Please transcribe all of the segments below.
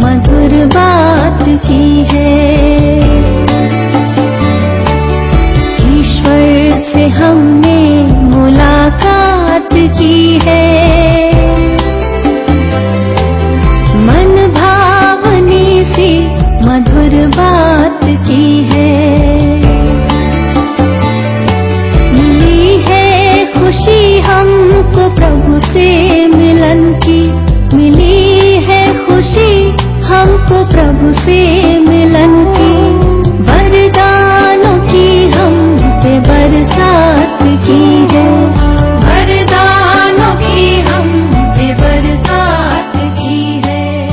मधुर बात की है। ईश्वर से हमने मुलाकात की है। मन भावने से मधुर बात की है। मिली है खुशी हमको प्रभु से मिलन की। मिली है खुशी हमको प्रभु से मिलन की। वरदानों की हम पे बरसात की है। वरदानों की हम पे बरसात की है।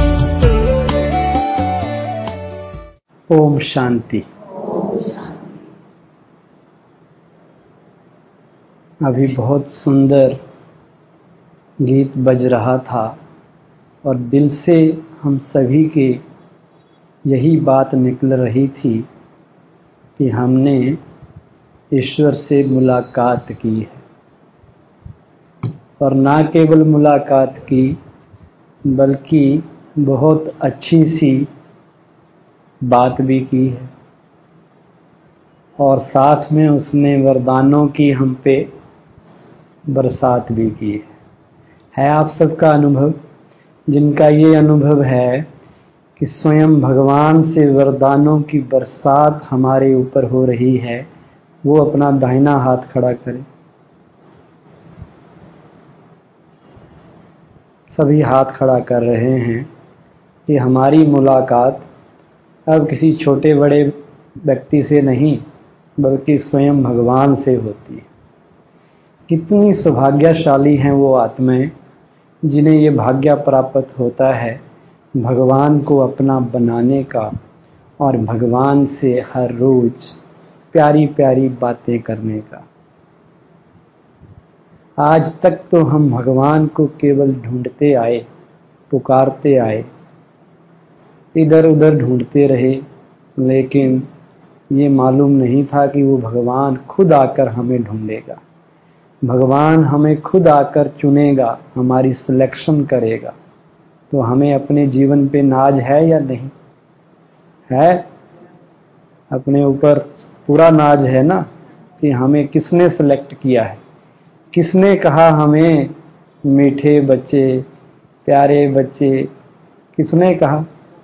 ओम शांति। अभी बहुत सुंदर गीत बज रहा था और दिल से हम सभी के यही बात निकल रही थी कि हमने ईश्वर से मुलाकात की है। और ना केवल मुलाकात की बल्कि बहुत अच्छी सी बात भी की है। और साथ में उसने वरदानों की हम पे बरसात भी की है। आप सबका अनुभव, जिनका ये अनुभव है कि स्वयं भगवान से वरदानों की बरसात हमारे ऊपर हो रही है, वो अपना दाहिना हाथ खड़ा करें। सभी हाथ खड़ा कर रहे हैं कि हमारी मुलाकात अब किसी छोटे बड़े व्यक्ति से नहीं बल्कि स्वयं भगवान से होती है। कितनी सौभाग्यशाली हैं वो आत्माएं जिन्हें ये भाग्य प्राप्त होता है भगवान को अपना बनाने का और भगवान से हर रोज प्यारी प्यारी बातें करने का। आज तक तो हम भगवान को केवल ढूंढते आए, पुकारते आए, इधर उधर ढूंढते रहे, लेकिन ये मालूम नहीं था कि वो भगवान खुद आकर हमें ढूंढेगा। भगवान हमें खुद आकर चुनेगा, हमारी सिलेक्शन करेगा। तो हमें अपने जीवन पे नाज है या नहीं है? अपने ऊपर पूरा नाज है ना कि हमें किसने सिलेक्ट किया है। किसने कहा हमें मीठे बच्चे, प्यारे बच्चे, किसने कहा?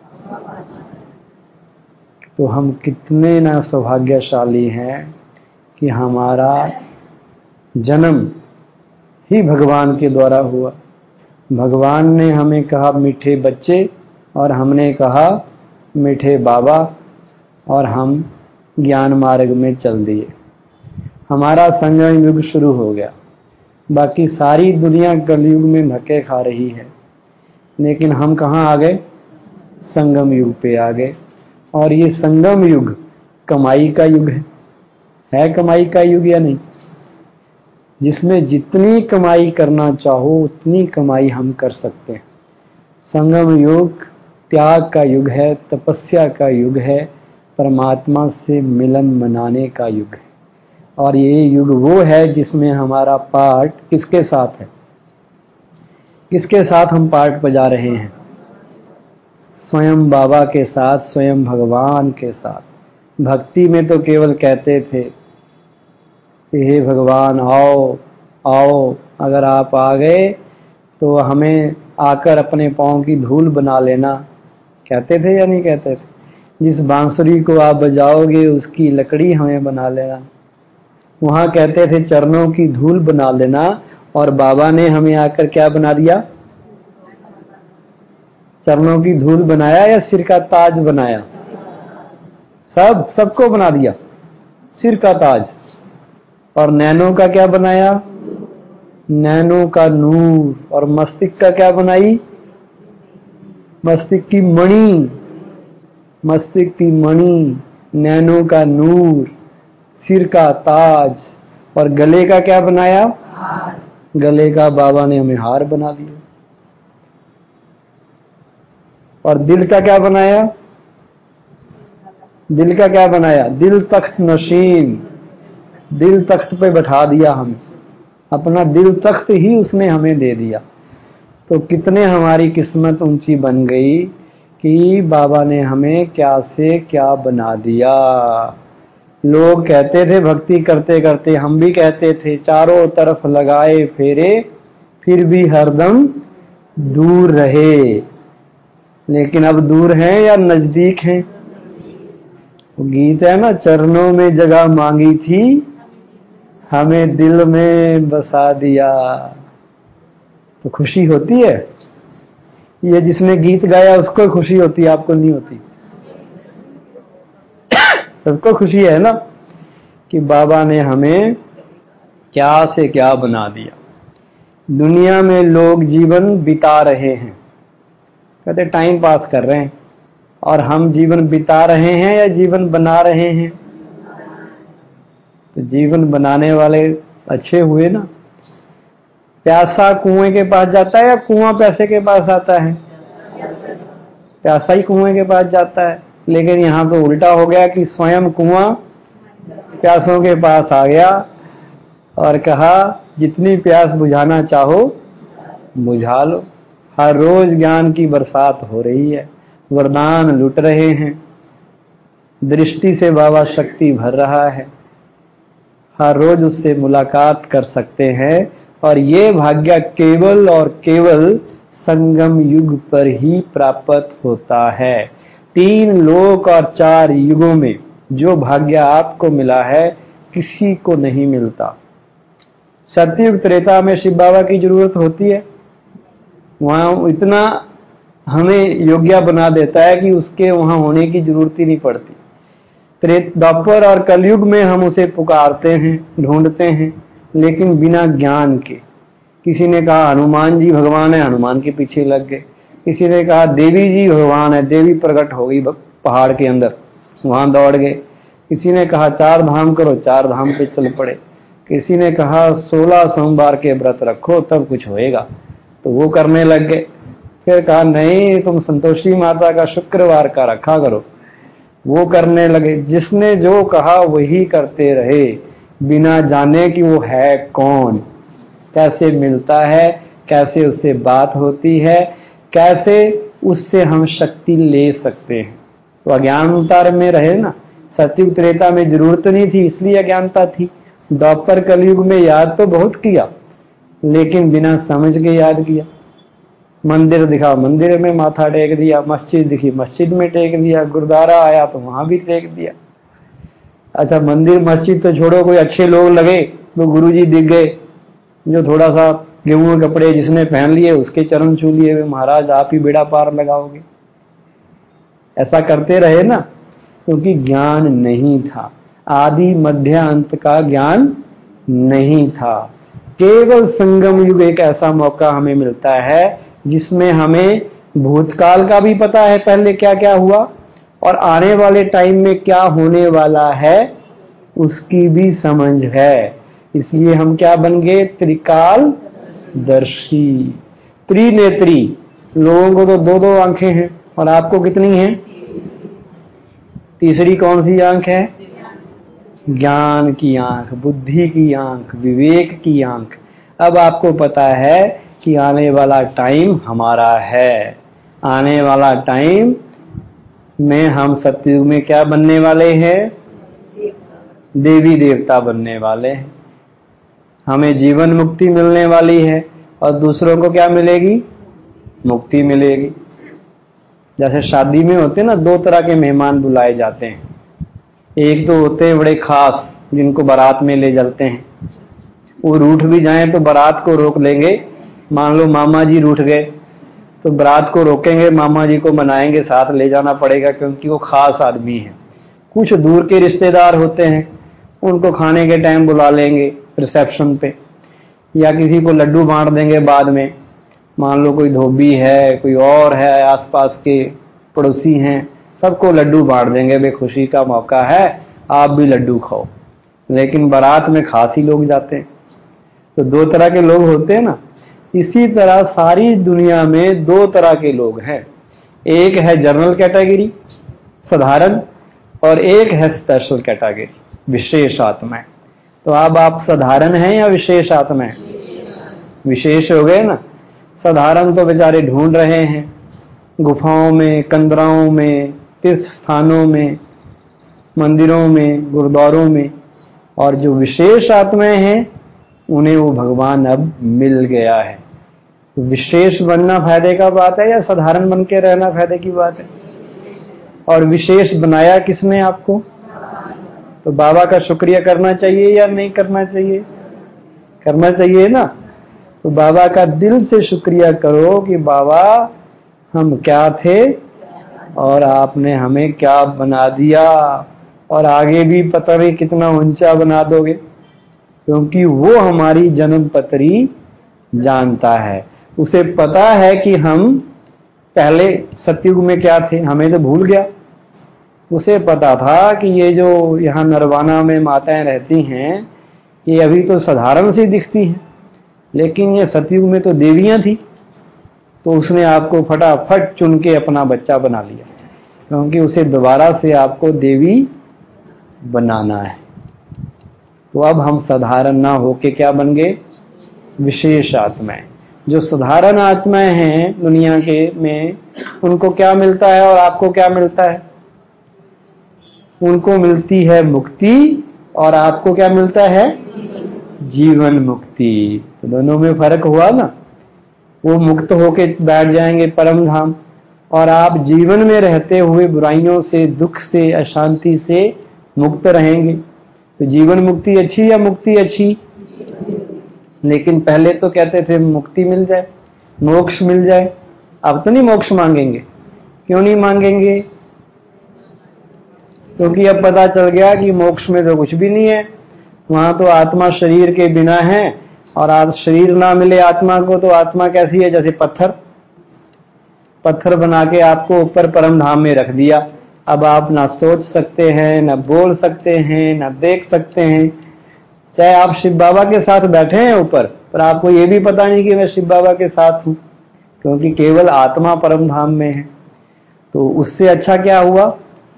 तो हम कितने ना सौभाग्यशाली हैं कि हमारा जन्म ही भगवान के द्वारा हुआ। भगवान ने हमें कहा मीठे बच्चे और हमने कहा मीठे बाबा, और हम ज्ञान मार्ग में चल दिए। हमारा संगम युग शुरू हो गया। बाकी सारी दुनिया कलयुग में धक्के खा रही है, लेकिन हम कहाँ आ गए? संगम युग पे आ गए। और ये संगम युग कमाई का युग है कमाई का युग या नहीं? जिसमें जितनी कमाई करना चाहो उतनी कमाई हम कर सकते हैं। संगम युग त्याग का युग है, तपस्या का युग है, परमात्मा से मिलन मनाने का युग है। और ये युग वो है जिसमें हमारा पार्ट किसके साथ है? किसके साथ हम पार्ट बजा रहे हैं? स्वयं बाबा के साथ, स्वयं भगवान के साथ। भक्ति में तो केवल कहते थे हे भगवान आओ आओ, अगर आप आ गए तो हमें आकर अपने पाँव की धूल बना लेना। कहते थे या नहीं कहते थे? जिस बांसुरी को आप बजाओगे उसकी लकड़ी हमें बना लेना। वहां कहते थे चरणों की धूल बना लेना, और बाबा ने हमें आकर क्या बना दिया? चरणों की धूल बनाया या सिर का ताज बनाया? सबको बना दिया सिर का ताज। और नैनों का क्या बनाया? नैनों का नूर। और मस्तिष्क का क्या बनाई? मस्तिष्क की मणि। मस्तिष्क की मणि, नैनों का नूर, सिर का ताज। और गले का क्या बनाया? गले का बाबा ने हमें हार बना दिया। और दिल का क्या बनाया? दिल का क्या बनाया? दिल तख्त नशीन। दिल तख्त पे बैठा दिया हमें। अपना दिल तख्त ही उसने हमें दे दिया। तो कितने हमारी किस्मत ऊंची बन गई कि बाबा ने हमें क्या से क्या बना दिया। लोग कहते थे भक्ति करते करते, हम भी कहते थे, चारों तरफ लगाए फेरे फिर भी हरदम दूर रहे। लेकिन अब दूर हैं या नजदीक हैं? वो गीत है ना, चरणों में जगह मांगी थी हमें दिल में बसा दिया। तो खुशी होती है। ये जिसने गीत गाया उसको खुशी होती है, आपको नहीं होती। सबको खुशी है ना कि बाबा ने हमें क्या से क्या बना दिया। दुनिया में लोग जीवन बिता रहे हैं, कहते टाइम पास कर रहे हैं, और हम जीवन बिता रहे हैं या जीवन बना रहे हैं? तो जीवन बनाने वाले अच्छे हुए ना। प्यासा कुएं के पास जाता है या कुआं प्यासे के पास आता है? प्यासा ही कुएं के पास जाता है। लेकिन यहाँ पे उल्टा हो गया कि स्वयं कुआं प्यासों के पास आ गया और कहा जितनी प्यास बुझाना चाहो बुझा लो। हर रोज ज्ञान की बरसात हो रही है, वरदान लुट रहे हैं, दृष्टि से बाबा शक्ति भर रहा है, हर रोज उससे मुलाकात कर सकते हैं। और ये भाग्य केवल और केवल संगम युग पर ही प्राप्त होता है। 3 लोक और 4 युगों में जो भाग्य आपको मिला है किसी को नहीं मिलता। सतयुग त्रेता में शिव बाबा की जरूरत होती है, वहां इतना हमें योग्य बना देता है कि उसके वहां होने की जरूरत ही नहीं पड़ती। द्वापर और कलयुग में हम उसे पुकारते हैं, ढूंढते हैं, लेकिन बिना ज्ञान के। किसी ने कहा हनुमान जी भगवान है, हनुमान के पीछे लग गए। किसी ने कहा देवी जी भगवान है, देवी प्रकट हो गई पहाड़ के अंदर, वहां दौड़ गए। किसी ने कहा 4 धाम करो, 4 धाम पे चल पड़े। किसी ने कहा 16 सोमवार के व्रत रखो तब कुछ होएगा, तो वो करने लग गए। फिर कहा नहीं तुम संतोषी माता का शुक्रवार का रखा करो, वो करने लगे। जिसने जो कहा वही करते रहे, बिना जाने कि वो है कौन, कैसे मिलता है, कैसे उससे बात होती है, कैसे उससे हम शक्ति ले सकते हैं। तो अज्ञानता में रहे ना। सतयुग त्रेता में जरूरत नहीं थी इसलिए अज्ञानता थी। द्वापर कलयुग में याद तो बहुत किया लेकिन बिना समझ के याद किया। मंदिर दिखा मंदिर में माथा टेक दिया, मस्जिद दिखी मस्जिद में टेक दिया, गुरुद्वारा आया तो वहां भी टेक दिया। अच्छा मंदिर मस्जिद तो छोड़ो, कोई अच्छे लोग लगे तो गुरुजी दिख गए जो थोड़ा सा गेहूं के कपड़े जिसने पहन लिए उसके चरण छू लिए, वे महाराज आप ही बेड़ा पार लगाओगे। ऐसा करते रहे ना, क्योंकि ज्ञान नहीं था, आदि मध्य अंत का ज्ञान नहीं था। केवल संगम युग एक ऐसा मौका हमें मिलता है जिसमें हमें भूतकाल का भी पता है पहले क्या क्या हुआ, और आने वाले टाइम में क्या होने वाला है उसकी भी समझ है। इसलिए हम क्या बन गए? त्रिकाल दर्शी, त्रिनेत्री। लोगों को तो 2-2 आंखें हैं और आपको कितनी हैं? तीसरी कौन सी आंख है? ज्ञान की आंख, बुद्धि की आंख, विवेक की आंख। अब आपको पता है कि आने वाला टाइम हमारा है। आने वाला टाइम में हम सतयुग में क्या बनने वाले हैं? देवी देवता बनने वाले हैं। हमें जीवन मुक्ति मिलने वाली है और दूसरों को क्या मिलेगी? मुक्ति मिलेगी। जैसे शादी में होते ना 2 तरह के मेहमान बुलाए जाते हैं। एक तो होते हैं बड़े खास जिनको बारात में ले जाते हैं, वो रूठ भी जाएं तो बारात को रोक लेंगे। मान लो मामा जी रूठ गए तो बारात को रोकेंगे, मामा जी को मनाएंगे, साथ ले जाना पड़ेगा क्योंकि वो खास आदमी है। कुछ दूर के रिश्तेदार होते हैं, उनको खाने के टाइम बुला लेंगे रिसेप्शन पे, या किसी को लड्डू बांट देंगे बाद में। मान लो कोई धोबी है, कोई और है, आसपास के पड़ोसी हैं, सबको लड्डू बांट देंगे, भाई खुशी का मौका है आप भी लड्डू खाओ। लेकिन बारात में खास ही लोग जाते हैं। तो 2 तरह के लोग होते हैं ना। इसी तरह सारी दुनिया में 2 तरह के लोग हैं। एक है जनरल कैटेगरी साधारण, और एक है स्पेशल कैटेगरी विशेष आत्माएं। तो अब आप साधारण हैं या विशेष आत्माएं? विशेष हो गए ना। साधारण तो बेचारे ढूंढ रहे हैं, गुफाओं में, कंदराओं में, तीर्थ स्थानों में, मंदिरों में, गुरुद्वारों में। और जो विशेष आत्माएं हैं उन्हें वो भगवान अब मिल गया है। तो विशेष बनना फायदे का बात है या साधारण बन के रहना फायदे की बात है? और विशेष बनाया किसने आपको? तो बाबा का शुक्रिया करना चाहिए या नहीं करना चाहिए? करना चाहिए ना। तो बाबा का दिल से शुक्रिया करो कि बाबा हम क्या थे और आपने हमें क्या बना दिया, और आगे भी पता नहीं कितना ऊंचा बना दोगे, क्योंकि वो हमारी जन्म पत्री जानता है। उसे पता है कि हम पहले सतयुग में क्या थे, हमें तो भूल गया। उसे पता था कि ये जो यहाँ नरवाना में माताएं रहती हैं ये अभी तो साधारण सी दिखती हैं, लेकिन ये सतयुग में तो देवियां थी। तो उसने आपको फटाफट चुन के अपना बच्चा बना लिया, क्योंकि उसे दोबारा से आपको देवी बनाना है। तो अब हम साधारण ना होके क्या बन गए? विशेष आत्माएं। जो साधारण आत्माएं हैं दुनिया के में, उनको क्या मिलता है और आपको क्या मिलता है? उनको मिलती है मुक्ति और आपको क्या मिलता है? जीवन मुक्ति। तो दोनों में फर्क हुआ ना। वो मुक्त होके बैठ जाएंगे परम धाम, और आप जीवन में रहते हुए बुराइयों से, दुख से, अशांति से मुक्त रहेंगे। तो जीवन मुक्ति अच्छी या मुक्ति अच्छी? लेकिन पहले तो कहते थे मुक्ति मिल जाए, मोक्ष मिल जाए। अब तो नहीं मोक्ष मांगेंगे। क्यों नहीं मांगेंगे? क्योंकि अब पता चल गया कि मोक्ष में तो कुछ भी नहीं है। वहां तो आत्मा शरीर के बिना है, और आज शरीर ना मिले आत्मा को तो आत्मा कैसी है? जैसे पत्थर बना के आपको ऊपर परम धाम में रख दिया। अब आप ना सोच सकते हैं, ना बोल सकते हैं, ना देख सकते हैं। चाहे आप शिव बाबा के साथ बैठे हैं ऊपर, पर आपको ये भी पता नहीं कि मैं शिव बाबा के साथ हूं, क्योंकि केवल आत्मा परम धाम में है। तो उससे अच्छा क्या हुआ?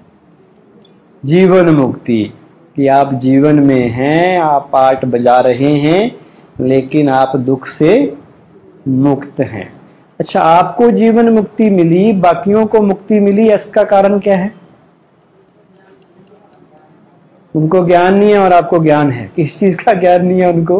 जीवन मुक्ति, कि आप जीवन में हैं, आप पाठ बजा रहे हैं, लेकिन आप दुख से मुक्त हैं। अच्छा, आपको जीवन मुक्ति मिली, बाकियों को मुक्ति मिली, इसका कारण क्या है? उनको ज्ञान नहीं है और आपको ज्ञान है। किस चीज का ज्ञान नहीं है उनको?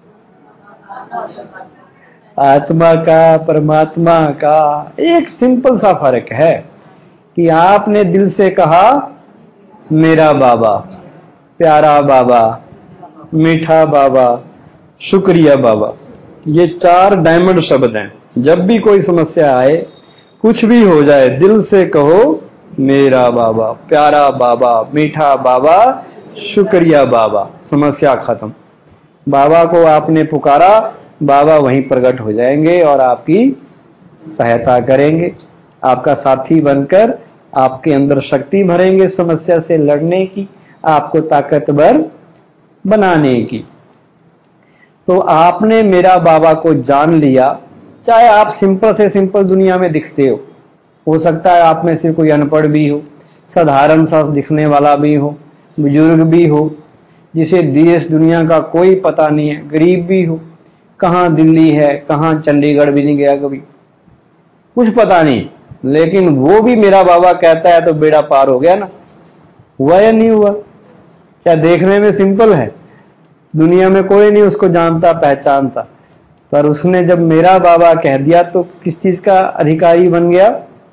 आत्मा का, परमात्मा का। एक सिंपल सा फर्क है कि आपने दिल से कहा मेरा बाबा, प्यारा बाबा, मीठा बाबा, शुक्रिया बाबा। ये 4 डायमंड शब्द हैं। जब भी कोई समस्या आए, कुछ भी हो जाए, दिल से कहो मेरा बाबा, प्यारा बाबा, मीठा बाबा, शुक्रिया बाबा, समस्या खत्म। बाबा को आपने पुकारा, बाबा वहीं प्रकट हो जाएंगे और आपकी सहायता करेंगे, आपका साथी बनकर आपके अंदर शक्ति भरेंगे समस्या से लड़ने की, आपको ताकतवर बनाने की। तो आपने मेरा बाबा को जान लिया। चाहे आप सिंपल से सिंपल दुनिया में दिखते हो सकता है आप में से कोई अनपढ़ भी हो, साधारण सा दिखने वाला भी हो, बुजुर्ग भी हो, जिसे देश दुनिया का कोई पता नहीं है, गरीब भी हो, कहाँ दिल्ली है, कहाँ चंडीगढ़ भी नहीं गया कभी, कुछ पता नहीं, लेकिन वो भी मेरा बाबा कहता है तो बेड़ा पार हो गया ना। हुआ या नहीं हुआ? क्या देखने में सिंपल है, दुनिया में कोई नहीं उसको जानता पहचानता, पर उसने जब मेरा बाबा कह दिया तो किस चीज का अधिकारी बन गया?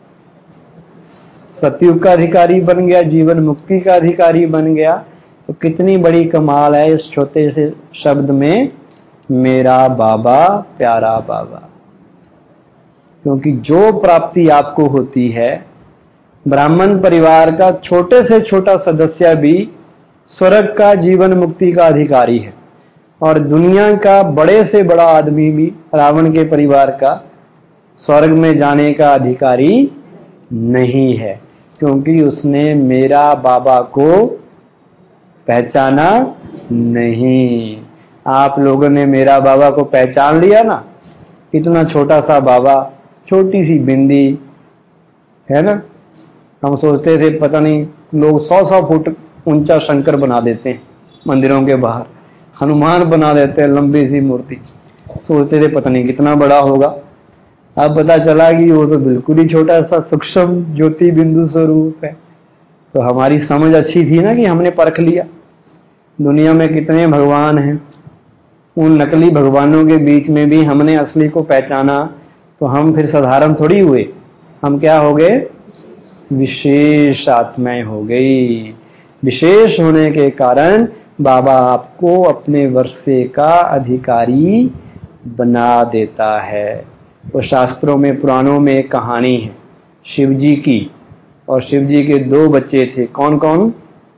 सतयुग का अधिकारी बन गया, जीवन मुक्ति का अधिकारी बन गया। तो कितनी बड़ी कमाल है इस छोटे से शब्द में, मेरा बाबा, प्यारा बाबा। क्योंकि जो प्राप्ति आपको होती है, ब्राह्मण परिवार का छोटे से छोटा सदस्य भी स्वर्ग का, जीवन मुक्ति का अधिकारी है, और दुनिया का बड़े से बड़ा आदमी भी रावण के परिवार का स्वर्ग में जाने का अधिकारी नहीं है, क्योंकि उसने मेरा बाबा को पहचाना नहीं। आप लोगों ने मेरा बाबा को पहचान लिया ना, इतना छोटा सा बाबा, छोटी सी बिंदी है ना। हम सोचते थे पता नहीं, लोग 100-100 फुट ऊंचा शंकर बना देते हैं मंदिरों के बाहर, हनुमान बना देते हैं लंबी सी मूर्ति, सोचते थे पता नहीं कितना बड़ा होगा। अब पता चला कि वो तो बिल्कुल ही छोटा सा सूक्ष्म ज्योति बिंदु स्वरूप है। तो हमारी समझ अच्छी थी ना कि हमने परख लिया दुनिया में कितने भगवान हैं, उन नकली भगवानों के बीच में भी हमने असली को पहचाना, तो हम फिर साधारण थोड़ी हुए, हम क्या हो गए? विशेष आत्माएं हो गई। विशेष होने के कारण बाबा आपको अपने वर्षे का अधिकारी बना देता है। तो शास्त्रों में, पुराणों में एक कहानी है शिव जी की, और शिव जी के 2 बच्चे थे। कौन कौन?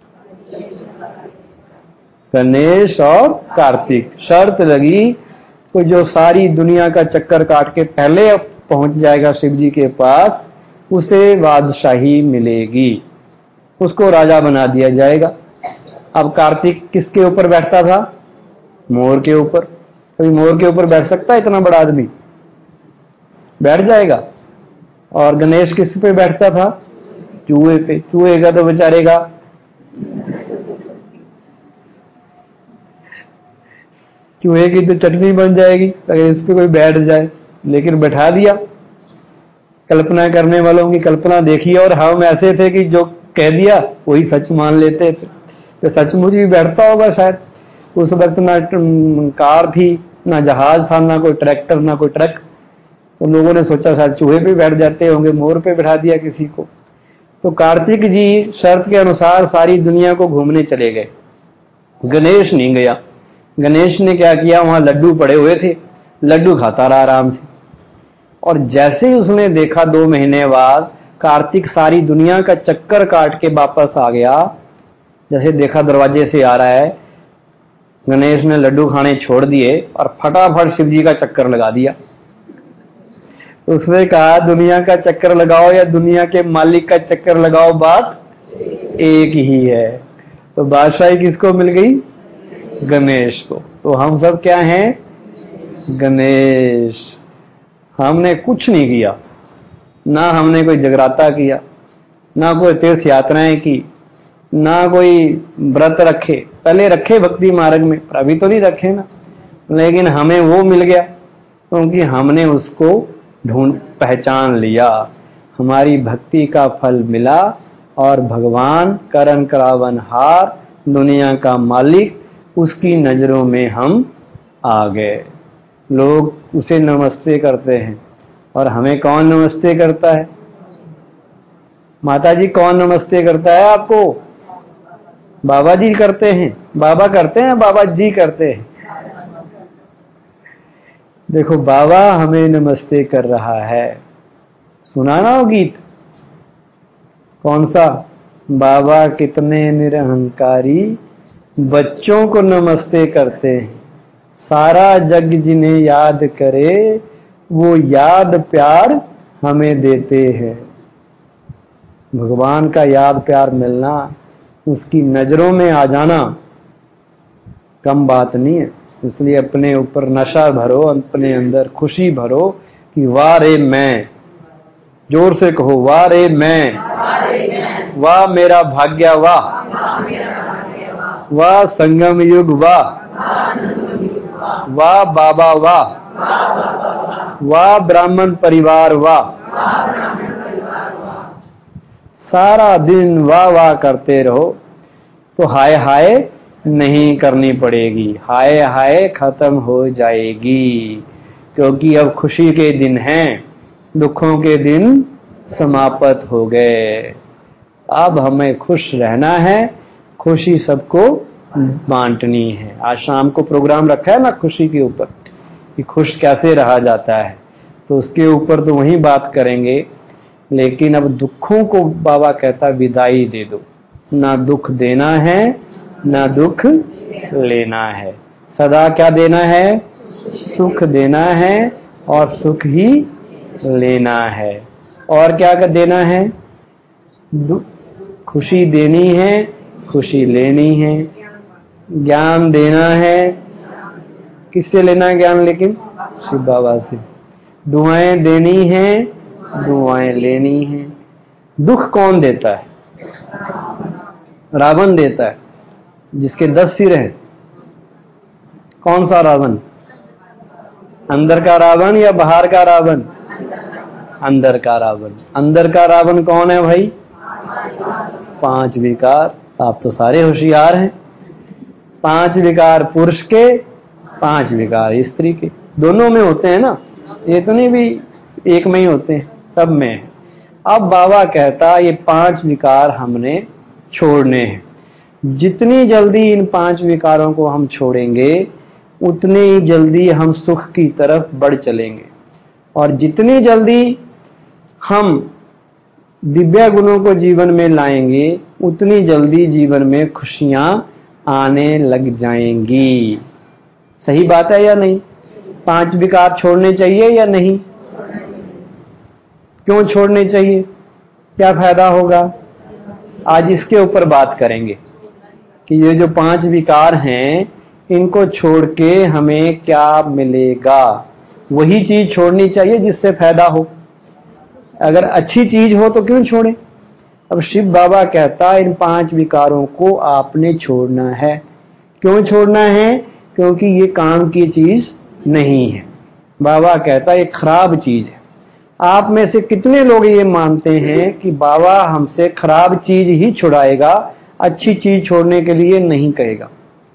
गणेश और कार्तिक। शर्त लगी तो जो सारी दुनिया का चक्कर काट के पहले पहुंच जाएगा शिव जी के पास, उसे बादशाही मिलेगी, उसको राजा बना दिया जाएगा। अब कार्तिक किसके ऊपर बैठता था? मोर के ऊपर। कोई मोर के ऊपर बैठ सकता है? इतना बड़ा आदमी बैठ जाएगा। और गणेश किस पे बैठता था? चूहे पे। चूहे का तो बेचारे का चूहे की तो चटनी बन जाएगी अगर इस पे कोई बैठ जाए, लेकिन बैठा दिया। कल्पना करने वालों की कल्पना देखिए। और हम ऐसे थे कि जो कह दिया वही सच मान लेते थे, तो सचमुच भी बैठता होगा शायद। उस वक्त ना कार थी, ना जहाज था, ना कोई ट्रैक्टर, ना कोई ट्रक। तो लोगों ने सोचा शायद चूहे पे बैठ जाते होंगे, मोर पे बैठा दिया किसी को। तो कार्तिक जी शर्त के अनुसार सारी दुनिया को घूमने चले गए, गणेश नहीं गया। गणेश ने क्या किया, वहां लड्डू पड़े हुए थे, लड्डू खाता रहा आराम से। और जैसे ही उसने देखा 2 महीने बाद कार्तिक सारी दुनिया का चक्कर काट के वापस आ गया, जैसे देखा दरवाजे से आ रहा है, गणेश ने लड्डू खाने छोड़ दिए और फटाफट शिव जी का चक्कर लगा दिया। उसने कहा दुनिया का चक्कर लगाओ या दुनिया के मालिक का चक्कर लगाओ, बात एक ही है। तो बादशाही किसको मिल गई? गणेश को। तो हम सब क्या हैं? गणेश। हमने कुछ नहीं किया, ना हमने कोई जगराता किया, ना कोई तीर्थ यात्राएं की, ना कोई व्रत रखे। पहले रखे भक्ति मार्ग में, पर अभी तो नहीं रखे ना। लेकिन हमें वो मिल गया क्योंकि हमने उसको पहचान लिया, हमारी भक्ति का फल मिला। और भगवान करण करावन हार, दुनिया का मालिक, उसकी नजरों में हम आ गए। लोग उसे नमस्ते करते हैं, और हमें कौन नमस्ते करता है? माता जी कौन नमस्ते करता है आपको? बाबा जी करते हैं। बाबा करते हैं, बाबा जी करते हैं। देखो बाबा हमें नमस्ते कर रहा है। सुना ना वो गीत? कौन सा? बाबा कितने निरहंकारी, बच्चों को नमस्ते करते हैं। सारा जग जिन्हें याद करे, वो याद प्यार हमें देते हैं। भगवान का याद प्यार मिलना, उसकी नजरों में आ जाना कम बात नहीं है। इसलिए अपने ऊपर नशा भरो, अपने अंदर खुशी भरो कि वाह रे मैं। जोर से कहो, वाह रे मैं, वाह मेरा भाग्य, वाह वाह संगम युग, वाह वाह बाबा, वाह वाह ब्राह्मण परिवार, वाह। सारा दिन वाह वाह करते रहो तो हाय हाय नहीं करनी पड़ेगी। हाय हाय खत्म हो जाएगी, क्योंकि अब खुशी के दिन हैं, दुखों के दिन समाप्त हो गए। अब हमें खुश रहना है, खुशी सबको बांटनी है। आज शाम को प्रोग्राम रखा है ना खुशी के ऊपर, कि खुश कैसे रहा जाता है, तो उसके ऊपर तो वही बात करेंगे। लेकिन अब दुखों को बाबा कहता विदाई दे दो। ना दुख देना है, ना दुख लेना है। सदा क्या देना है? सुख देना है, और सुख ही लेना है। और क्या कर देना है? खुशी देनी है, खुशी लेनी है। ज्ञान देना है। किससे लेना है ज्ञान? लेकिन शिव बाबा से। दुआएं देनी है, दुआएं लेनी है। दुख कौन देता है? रावण देता है, जिसके 10 सिर हैं। कौन सा रावण? अंदर का रावण या बाहर का रावण? अंदर का रावण। अंदर का रावण कौन है भाई? 5 विकार। आप तो सारे होशियार हैं। 5 विकार पुरुष के, 5 विकार स्त्री के, दोनों में होते हैं ना, ये तो नहीं भी एक में ही होते हैं, सब में है। अब बाबा कहता ये 5 विकार हमने छोड़ने हैं। जितनी जल्दी इन 5 विकारों को हम छोड़ेंगे उतनी ही जल्दी हम सुख की तरफ बढ़ चलेंगे, और जितनी जल्दी हम दिव्य गुणों को जीवन में लाएंगे उतनी जल्दी जीवन में खुशियां आने लग जाएंगी। सही बात है या नहीं? 5 विकार छोड़ने चाहिए या नहीं? क्यों छोड़ने चाहिए? क्या फायदा होगा? आज इसके ऊपर बात करेंगे कि ये जो 5 विकार हैं इनको छोड़ के हमें क्या मिलेगा। वही चीज छोड़नी चाहिए जिससे फायदा हो। अगर अच्छी चीज हो तो क्यों छोड़े? अब शिव बाबा कहता इन 5 विकारों को आपने छोड़ना है। क्यों छोड़ना है? क्योंकि ये काम की चीज नहीं है। बाबा कहता ये खराब चीज है। आप में से कितने लोग ये मानते हैं कि बाबा हमसे खराब चीज ही छुड़ाएगा, अच्छी चीज छोड़ने के लिए नहीं कहेगा?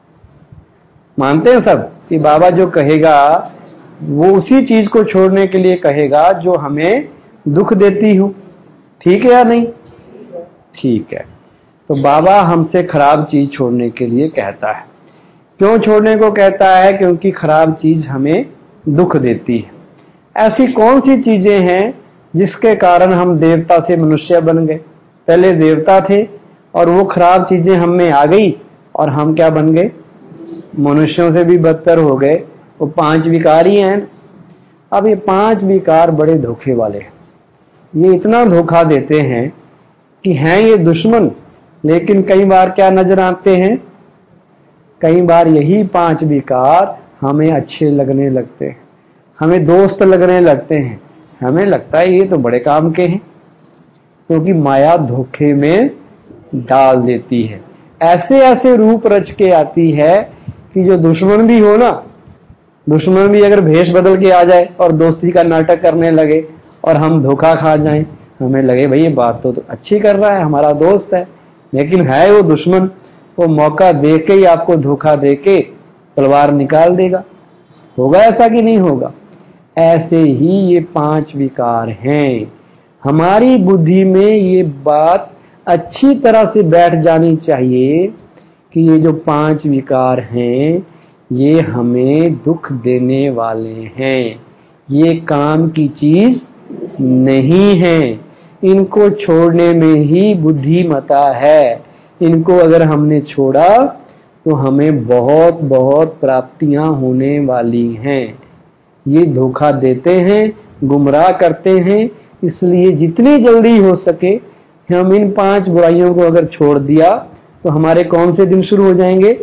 मानते हैं सब कि बाबा जो कहेगा वो उसी चीज को छोड़ने के लिए कहेगा जो हमें दुख देती हो। ठीक है या नहीं? ठीक है। तो बाबा हमसे खराब चीज छोड़ने के लिए कहता है। क्यों छोड़ने को कहता है? क्योंकि खराब चीज हमें दुख देती है। ऐसी कौन सी चीजें हैं जिसके कारण हम देवता से मनुष्य बन गए? पहले देवता थे और वो खराब चीजें हम में आ गई और हम क्या बन गए? मनुष्यों से भी बदतर हो गए। वो 5 विकार ही हैं। अब ये 5 विकार बड़े धोखे वाले हैं। ये इतना धोखा देते हैं कि हैं ये दुश्मन, लेकिन कई बार क्या नजर आते हैं? कई बार यही 5 विकार हमें अच्छे लगने लगते हैं, हमें दोस्त लगने लगते हैं। हमें लगता है ये तो बड़े काम के हैं, क्योंकि माया धोखे में डाल देती है। ऐसे ऐसे रूप रच के आती है कि जो दुश्मन भी हो ना, दुश्मन भी अगर भेष बदल के आ जाए और दोस्ती का नाटक करने लगे और हम धोखा खा जाएं, हमें लगे भाई ये बात तो अच्छी कर रहा है, हमारा दोस्त है, लेकिन है वो दुश्मन। वो मौका दे के ही आपको धोखा दे के तलवार निकाल देगा। होगा ऐसा कि नहीं होगा? ऐसे ही ये 5 विकार हैं। हमारी बुद्धि में ये बात अच्छी तरह से बैठ जानी चाहिए कि ये जो 5 विकार हैं ये हमें दुख देने वाले हैं, ये काम की चीज नहीं है। इनको छोड़ने में ही बुद्धिमता है। इनको अगर हमने छोड़ा तो हमें बहुत बहुत प्राप्तियां होने वाली हैं। ये धोखा देते हैं, गुमराह करते हैं। इसलिए जितनी जल्दी हो सके हम इन 5 बुराइयों को अगर छोड़ दिया तो हमारे कौन से दिन शुरू हो जाएंगे?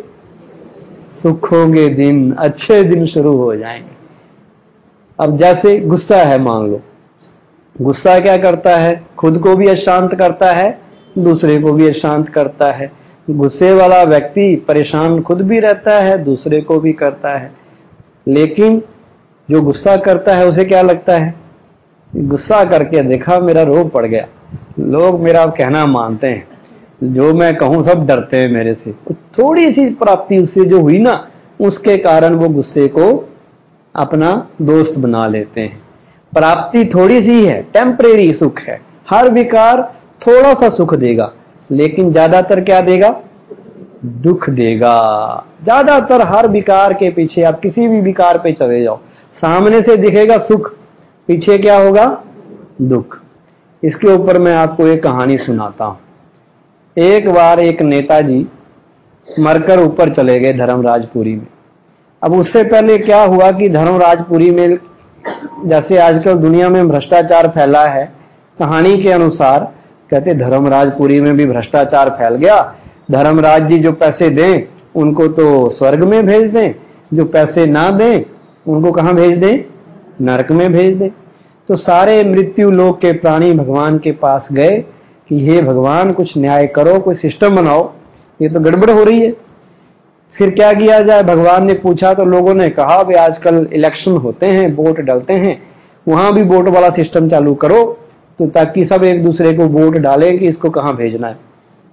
सुखों के दिन, अच्छे दिन शुरू हो जाएंगे। अब जैसे गुस्सा है, मान लो गुस्सा क्या करता है? खुद को भी अशांत करता है, दूसरे को भी अशांत करता है। गुस्से वाला व्यक्ति परेशान खुद भी रहता है, दूसरे को भी करता है। लेकिन जो गुस्सा करता है उसे क्या लगता है? गुस्सा करके देखा मेरा रोब पड़ गया, लोग मेरा कहना मानते हैं, जो मैं कहूं सब डरते हैं मेरे से। थोड़ी सी प्राप्ति उससे जो हुई ना, उसके कारण वो गुस्से को अपना दोस्त बना लेते हैं। प्राप्ति थोड़ी सी है, टेम्परेरी सुख है। हर विकार थोड़ा सा सुख देगा, लेकिन ज्यादातर क्या देगा? दुख देगा। ज्यादातर हर विकार के पीछे, आप किसी भी विकार पे चले जाओ, सामने से दिखेगा सुख, पीछे क्या होगा? दुख। इसके ऊपर मैं आपको एक कहानी सुनाता हूं। एक बार एक नेताजी मरकर ऊपर चले गए धर्मराजपुरी में। अब उससे पहले क्या हुआ कि धर्मराजपुरी में, जैसे आजकल दुनिया में भ्रष्टाचार फैला है, कहानी के अनुसार कहते धर्मराजपुरी में भी भ्रष्टाचार फैल गया। धर्मराज जी जो पैसे दें उनको तो स्वर्ग में भेज दें, जो पैसे ना दें उनको कहां भेज दें? नरक में भेज दें। तो सारे मृत्यु लोक के प्राणी भगवान के पास गए कि हे भगवान कुछ न्याय करो, कोई सिस्टम बनाओ, ये तो गड़बड़ हो रही है। फिर क्या किया जाए? भगवान ने पूछा तो लोगों ने कहा भाई आजकल इलेक्शन होते हैं, वोट डलते हैं, वहां भी वोट वाला सिस्टम चालू करो, तो ताकि सब एक दूसरे को वोट डालें कि इसको कहां भेजना है।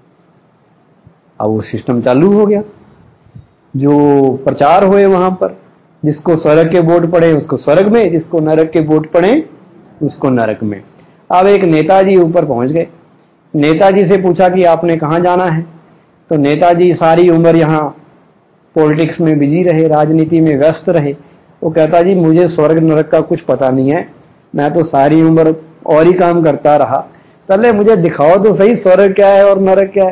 अब वो सिस्टम चालू हो गया, जो प्रचार हुए वहां पर, जिसको स्वर्ग के वोट पड़े उसको स्वर्ग में, जिसको नरक के वोट पड़े उसको नरक में। अब एक नेताजी ऊपर पहुंच गए, नेताजी से पूछा कि आपने कहां जाना है, तो नेताजी सारी उम्र यहाँ पॉलिटिक्स में बिजी रहे, राजनीति में व्यस्त रहे। वो कहता जी मुझे स्वर्ग नरक का कुछ पता नहीं है, मैं तो सारी उम्र और ही काम करता रहा, पहले मुझे दिखाओ तो सही स्वर्ग क्या है और नरक क्या है।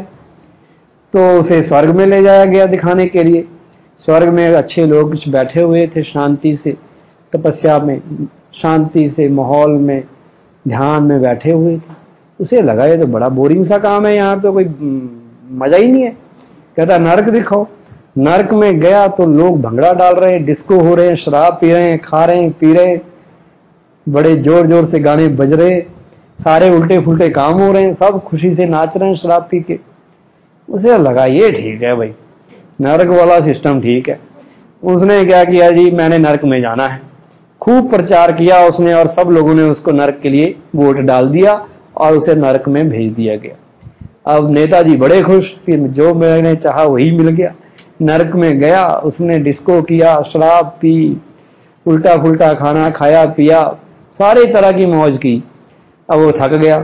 तो उसे स्वर्ग में ले जाया गया दिखाने के लिए। स्वर्ग में अच्छे लोग कुछ बैठे हुए थे, शांति से तपस्या में, शांति से माहौल में, ध्यान में बैठे हुए थे। उसे लगा ये तो बड़ा बोरिंग सा काम है, यहाँ तो कोई मजा ही नहीं है। कहता नरक दिखाओ। नरक में गया तो लोग भंगड़ा डाल रहे हैं, डिस्को हो रहे हैं, शराब पी रहे हैं, खा रहे हैं, पी रहे हैं, बड़े जोर जोर से गाने बज रहे, सारे उल्टे फुल्टे काम हो रहे हैं, सब खुशी से नाच रहे हैं शराब पी के। उसे लगा ये ठीक है भाई, नरक वाला सिस्टम ठीक है। उसने क्या किया जी, मैंने नरक में जाना है, खूब प्रचार किया उसने, और सब लोगों ने उसको नरक के लिए वोट डाल दिया और उसे नरक में भेज दिया गया। अब नेताजी बड़े खुश, फिर जो मैंने चाहा वही मिल गया। नरक में गया, उसने डिस्को किया, शराब पी, उल्टा फुल्टा खाना खाया पिया, सारे तरह की मौज की। अब वो थक गया,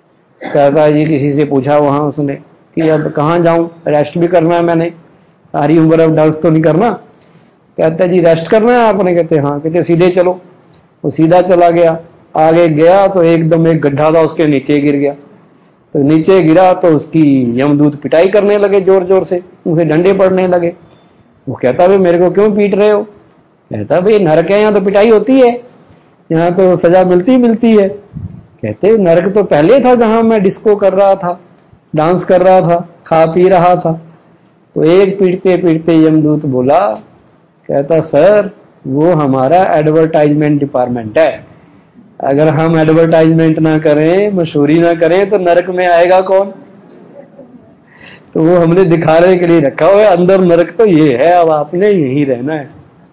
कहता जी किसी से पूछा वहां उसने कि अब कहाँ जाऊं, रेस्ट भी करना है मैंने, सारी उम्र अब डांस तो नहीं करना। कहता जी रेस्ट करना है आपने, कहते हाँ, कहते सीधे चलो। वो सीधा चला गया, आगे गया तो एकदम एक गड्ढा था, उसके नीचे गिर गया। तो नीचे गिरा तो उसकी यमदूत पिटाई करने लगे जोर जोर से, उसे डंडे पड़ने लगे। वो कहता भाई मेरे को क्यों पीट रहे हो। कहता भाई नरक है, यहाँ तो पिटाई होती है, यहाँ तो सजा मिलती है। कहते नरक तो पहले था जहां मैं डिस्को कर रहा था, डांस कर रहा था, खा पी रहा था। तो एक पीटते पीटते यमदूत बोला, कहता सर वो हमारा एडवर्टाइजमेंट डिपार्टमेंट है, अगर हम एडवर्टाइजमेंट ना करें, मशहूरी ना करें तो नरक में आएगा कौन। तो वो हमने दिखाने के लिए रखा हुआ है, अंदर नरक तो ये है, अब आपने यही रहना है।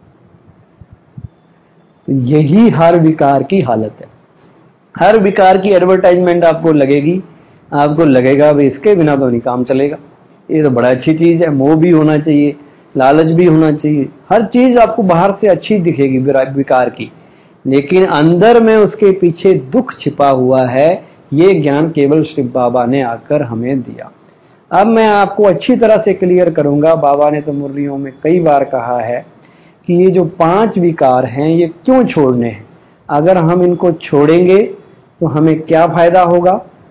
तो यही हर विकार की हालत है। हर विकार की एडवर्टाइजमेंट आपको लगेगी, आपको लगेगा भाई इसके बिना तो नहीं काम चलेगा, ये तो बड़ा अच्छी चीज है। मोह भी होना चाहिए, लालच भी होना चाहिए, हर चीज आपको बाहर से अच्छी दिखेगी विकार की, लेकिन अंदर में उसके पीछे दुख छिपा हुआ है। ये ज्ञान केवल शिव बाबा ने आकर हमें दिया। अब मैं आपको अच्छी तरह से क्लियर करूंगा। बाबा ने तो मुरलियों में कई बार कहा है कि ये जो 5 विकार हैं ये क्यों छोड़ने हैं, अगर हम इनको छोड़ेंगे तो हमें क्या फायदा होगा,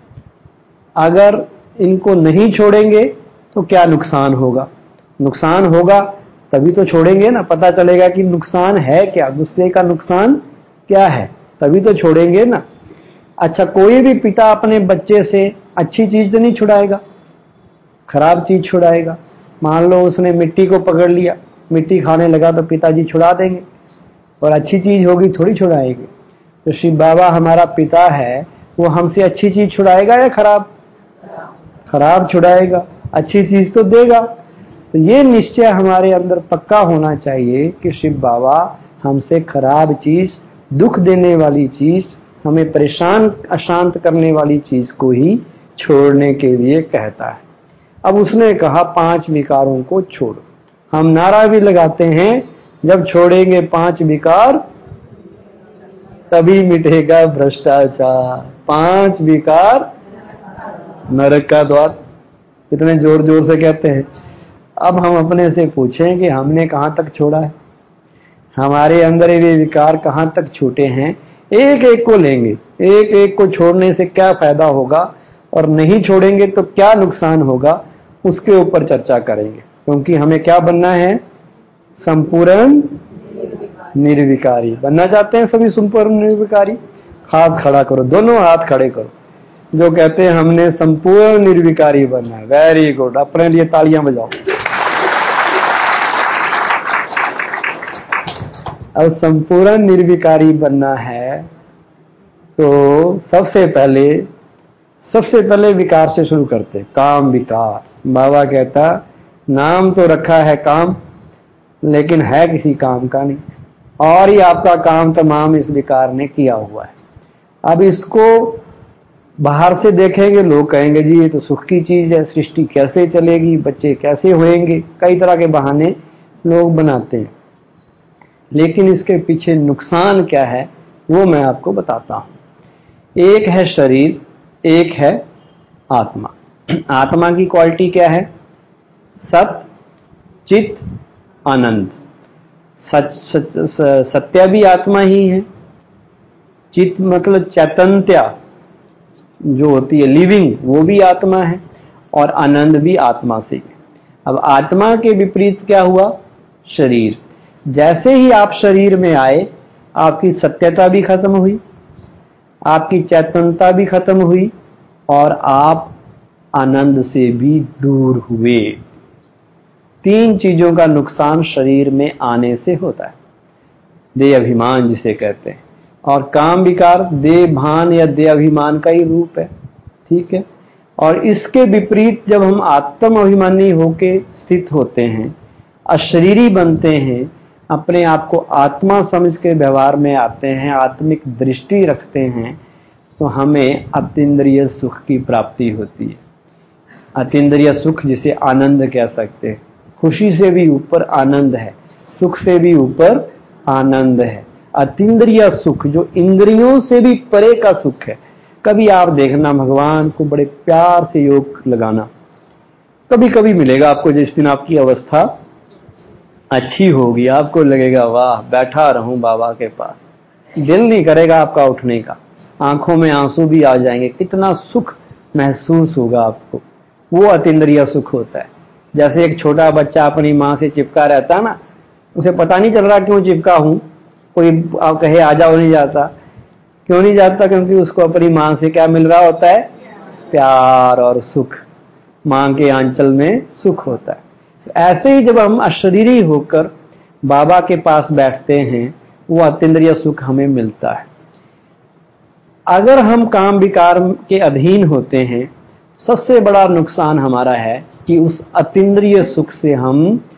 अगर इनको नहीं छोड़ेंगे तो क्या नुकसान होगा। नुकसान होगा तभी तो छोड़ेंगे ना, पता चलेगा कि नुकसान है क्या, गुस्से का नुकसान क्या है, तभी तो छोड़ेंगे ना। अच्छा, कोई भी पिता अपने बच्चे से अच्छी चीज तो नहीं छुड़ाएगा, खराब चीज छुड़ाएगा। मान लो उसने मिट्टी को पकड़ लिया, मिट्टी खाने लगा तो पिताजी छुड़ा देंगे, और अच्छी चीज होगी थोड़ी छुड़ाएंगे। तो शिव बाबा हमारा पिता है, वो हमसे अच्छी चीज छुड़ाएगा या खराब? खराब छुड़ाएगा, अच्छी चीज तो देगा। तो ये निश्चय हमारे अंदर पक्का होना चाहिए कि शिव बाबा हमसे खराब चीज, दुख देने वाली चीज, हमें परेशान अशांत करने वाली चीज को ही छोड़ने के लिए कहता है। अब उसने कहा 5 विकारों को छोड़ो। हम नारा भी लगाते हैं, जब छोड़ेंगे 5 विकार तभी मिटेगा भ्रष्टाचार। 5 विकार नरक का द्वार, इतने जोर जोर से कहते हैं। अब हम अपने से पूछें कि हमने कहां तक छोड़ा है, हमारे अंदर ये विकार कहां तक छूटे हैं। एक एक को लेंगे, एक एक को छोड़ने से क्या फायदा होगा और नहीं छोड़ेंगे तो क्या नुकसान होगा, उसके ऊपर चर्चा करेंगे। क्योंकि हमें क्या बनना है, संपूर्ण निर्विकारी बनना चाहते हैं सभी। संपूर्ण निर्विकारी, हाथ खड़ा करो, दोनों हाथ खड़े करो जो कहते हैं हमने संपूर्ण निर्विकारी बनना है। वेरी गुड, अपने लिए तालियां बजाओ। अब संपूर्ण निर्विकारी बनना है तो सबसे पहले विकार से शुरू करते, काम विकार। बाबा कहता नाम तो रखा है काम, लेकिन है किसी काम का नहीं। और ही आपका काम तमाम इस विकार ने किया हुआ है। अब इसको बाहर से देखेंगे, लोग कहेंगे जी ये तो सुख की चीज है, सृष्टि कैसे चलेगी, बच्चे कैसे होएंगे, कई तरह के बहाने लोग बनाते हैं। लेकिन इसके पीछे नुकसान क्या है वो मैं आपको बताता हूं। एक है शरीर, एक है आत्मा। आत्मा की क्वालिटी क्या है? सत, चित, आनंद। सत्य भी आत्मा ही है, चित मतलब चैतन्यता जो होती है लिविंग, वो भी आत्मा है, और आनंद भी आत्मा से। अब आत्मा के विपरीत क्या हुआ? शरीर। जैसे ही आप शरीर में आए, आपकी सत्यता भी खत्म हुई, आपकी चैतन्यता भी खत्म हुई, और आप आनंद से भी दूर हुए। तीन चीजों का नुकसान शरीर में आने से होता है। देह अभिमान जिसे कहते हैं, और काम विकार देह भान या देह अभिमान का ही रूप है, ठीक है। और इसके विपरीत जब हम आत्म अभिमानी होके स्थित होते हैं, अशरीरी बनते हैं, अपने आप को आत्मा समझ के व्यवहार में आते हैं, आत्मिक दृष्टि रखते हैं, तो हमें अतीन्द्रिय सुख की प्राप्ति होती है। अतीन्द्रिय सुख जिसे आनंद कह सकते हैं। खुशी से भी ऊपर आनंद है, सुख से भी ऊपर आनंद है। अतीन्द्रिय सुख जो इंद्रियों से भी परे का सुख है। कभी आप देखना, भगवान को बड़े प्यार से योग लगाना, कभी कभी मिलेगा आपको। जिस दिन आपकी अवस्था अच्छी होगी, आपको लगेगा वाह बैठा रहूं बाबा के पास, दिल नहीं करेगा आपका उठने का, आंखों में आंसू भी आ जाएंगे, कितना सुख महसूस होगा आपको। वो अतीन्द्रिय सुख होता है। जैसे एक छोटा बच्चा अपनी माँ से चिपका रहता है ना, उसे पता नहीं चल रहा क्यों चिपका हूं, कोई आप कहे आ जाओ नहीं जाता। क्यों नहीं जाता? क्योंकि उसको अपनी माँ से क्या मिल रहा होता है? प्यार और सुख। माँ के आंचल में सुख होता है। ऐसे ही जब हम अशरीरी होकर बाबा के पास बैठते हैं, वो अतीन्द्रिय सुख हमें मिलता है। अगर हम काम विकार के अधीन होते हैं, सबसे बड़ा नुकसान हमारा है कि उस अतीन्द्रिय सुख से हम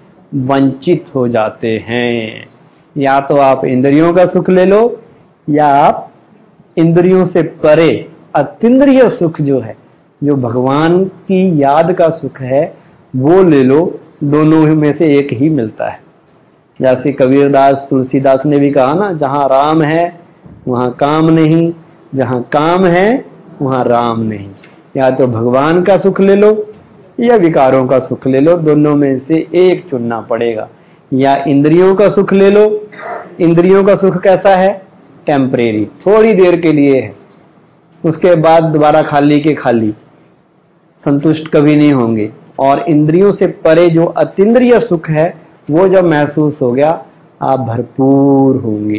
वंचित हो जाते हैं। या तो आप इंद्रियों का सुख ले लो, या आप इंद्रियों से परे अतीन्द्रिय सुख जो है, जो भगवान की याद का सुख है, वो ले लो। दोनों में से एक ही मिलता है। जैसे कबीरदास तुलसीदास ने भी कहा ना, जहां राम है वहां काम नहीं, जहां काम है वहां राम नहीं। या तो भगवान का सुख ले लो या विकारों का सुख ले लो, दोनों में से एक चुनना पड़ेगा। या इंद्रियों का सुख ले लो। इंद्रियों का सुख कैसा है? टेम्परेरी, थोड़ी देर के लिए है, उसके बाद दोबारा खाली के खाली, संतुष्ट कभी नहीं होंगे। और इंद्रियों से परे जो अतीन्द्रिय सुख है, वो जब महसूस हो गया, आप भरपूर होंगे।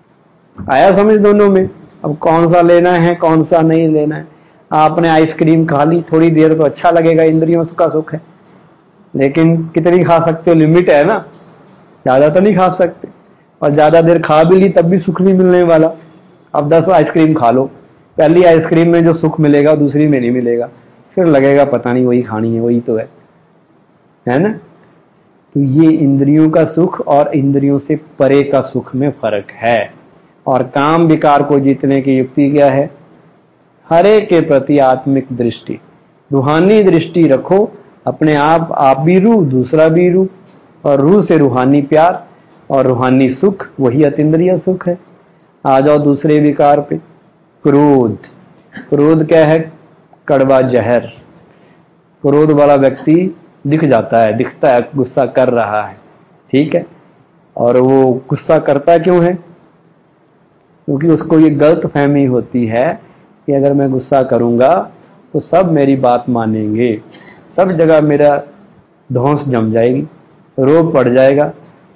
आया समझ दोनों में? अब कौन सा लेना है, कौन सा नहीं लेना है। आपने आइसक्रीम खा ली, थोड़ी देर तो अच्छा लगेगा, इंद्रियों का सुख है, लेकिन कितनी खा सकते हो? लिमिट है ना, ज्यादा तो नहीं खा सकते। और ज्यादा देर खा भी ली तब भी सुख नहीं मिलने वाला। अब 10 आइसक्रीम खा लो, पहली आइसक्रीम में जो सुख मिलेगा दूसरी में नहीं मिलेगा, फिर लगेगा पता नहीं वही खानी है, वही तो है ना। तो ये इंद्रियों का सुख और इंद्रियों से परे का सुख में फर्क है। और काम विकार को जीतने की युक्ति क्या है? हरे के प्रति आत्मिक दृष्टि, रूहानी दृष्टि रखो। अपने आप भी रूह, दूसरा भी रूह, और रूह से रूहानी प्यार और रूहानी सुख, वही अतीन्द्रिय सुख है। आ जाओ दूसरे विकार पे, क्रोध। क्रोध क्या है? कड़वा जहर। क्रोध वाला व्यक्ति दिखता है गुस्सा कर रहा है, ठीक है। और वो गुस्सा करता क्यों है? क्योंकि उसको ये गलत फहमी होती है कि अगर मैं गुस्सा करूंगा तो सब मेरी बात मानेंगे, सब जगह मेरा धौंस जम जाएगी, रोब पड़ जाएगा।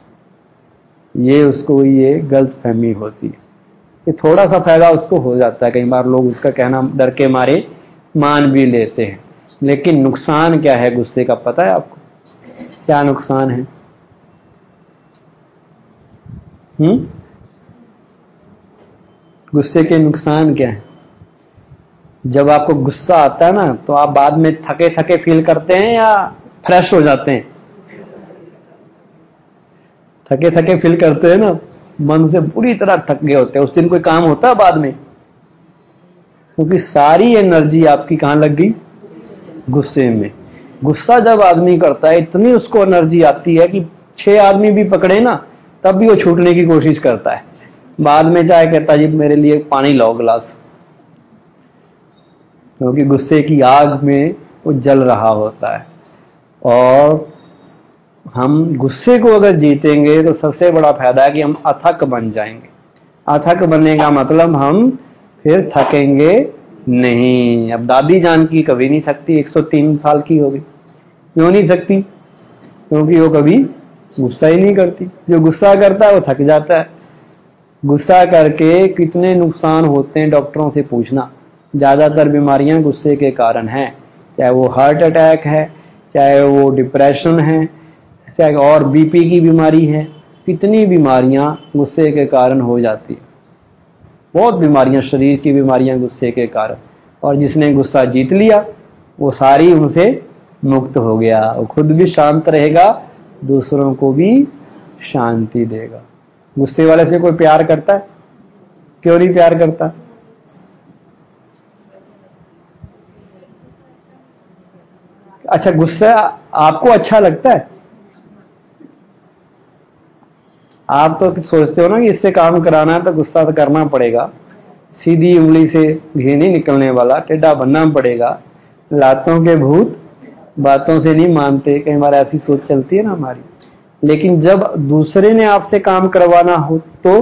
ये उसको ये गलत फहमी होती है। ये थोड़ा सा फायदा उसको हो जाता है, कई बार लोग उसका कहना डर के मारे मान भी लेते हैं। लेकिन नुकसान क्या है गुस्से का, पता है आपको? क्या नुकसान है? गुस्से के नुकसान क्या है? जब आपको गुस्सा आता है ना, तो आप बाद में थके थके फील करते हैं या फ्रेश हो जाते हैं? थके थके फील करते हैं ना, मन से पूरी तरह थक गए होते हैं। उस दिन कोई काम होता है बाद में, क्योंकि सारी एनर्जी आपकी कहां लग गई? गुस्से में। गुस्सा जब आदमी करता है इतनी उसको एनर्जी आती है कि 6 आदमी भी पकड़े ना तब भी वो छूटने की कोशिश करता है। बाद में चाहे कहता जी मेरे लिए पानी लाओ गिलास, क्योंकि गुस्से की आग में वो जल रहा होता है। और हम गुस्से को अगर जीतेंगे तो सबसे बड़ा फायदा है कि हम अथक बन जाएंगे। अथक बनने का मतलब हम फिर थकेंगे नहीं। अब दादी जान की कभी नहीं थकती, 103 साल की हो गई। क्यों नहीं थकती? क्योंकि वो कभी गुस्सा ही नहीं करती। जो गुस्सा करता है वो थक जाता है। गुस्सा करके कितने नुकसान होते हैं डॉक्टरों से पूछना। ज्यादातर बीमारियां गुस्से के कारण हैं, चाहे वो हार्ट अटैक है, चाहे वो डिप्रेशन है, चाहे और बीपी की बीमारी है। कितनी बीमारियां गुस्से के कारण हो जाती है। बहुत बीमारियां, शरीर की बीमारियां गुस्से के कारण। और जिसने गुस्सा जीत लिया वो सारी उनसे मुक्त हो गया। वो खुद भी शांत रहेगा, दूसरों को भी शांति देगा। गुस्से वाले से कोई प्यार करता है? क्यों नहीं प्यार करता? अच्छा, गुस्सा आपको अच्छा लगता है? आप तो सोचते हो ना कि इससे काम कराना है तो गुस्सा तो करना पड़ेगा, सीधी उंगली से घी नहीं निकलने वाला, टेढ़ा बनना पड़ेगा। लातों के भूत बातों से नहीं मानते, कई बार ऐसी सोच चलती है ना हमारी। लेकिन जब दूसरे ने आपसे काम करवाना हो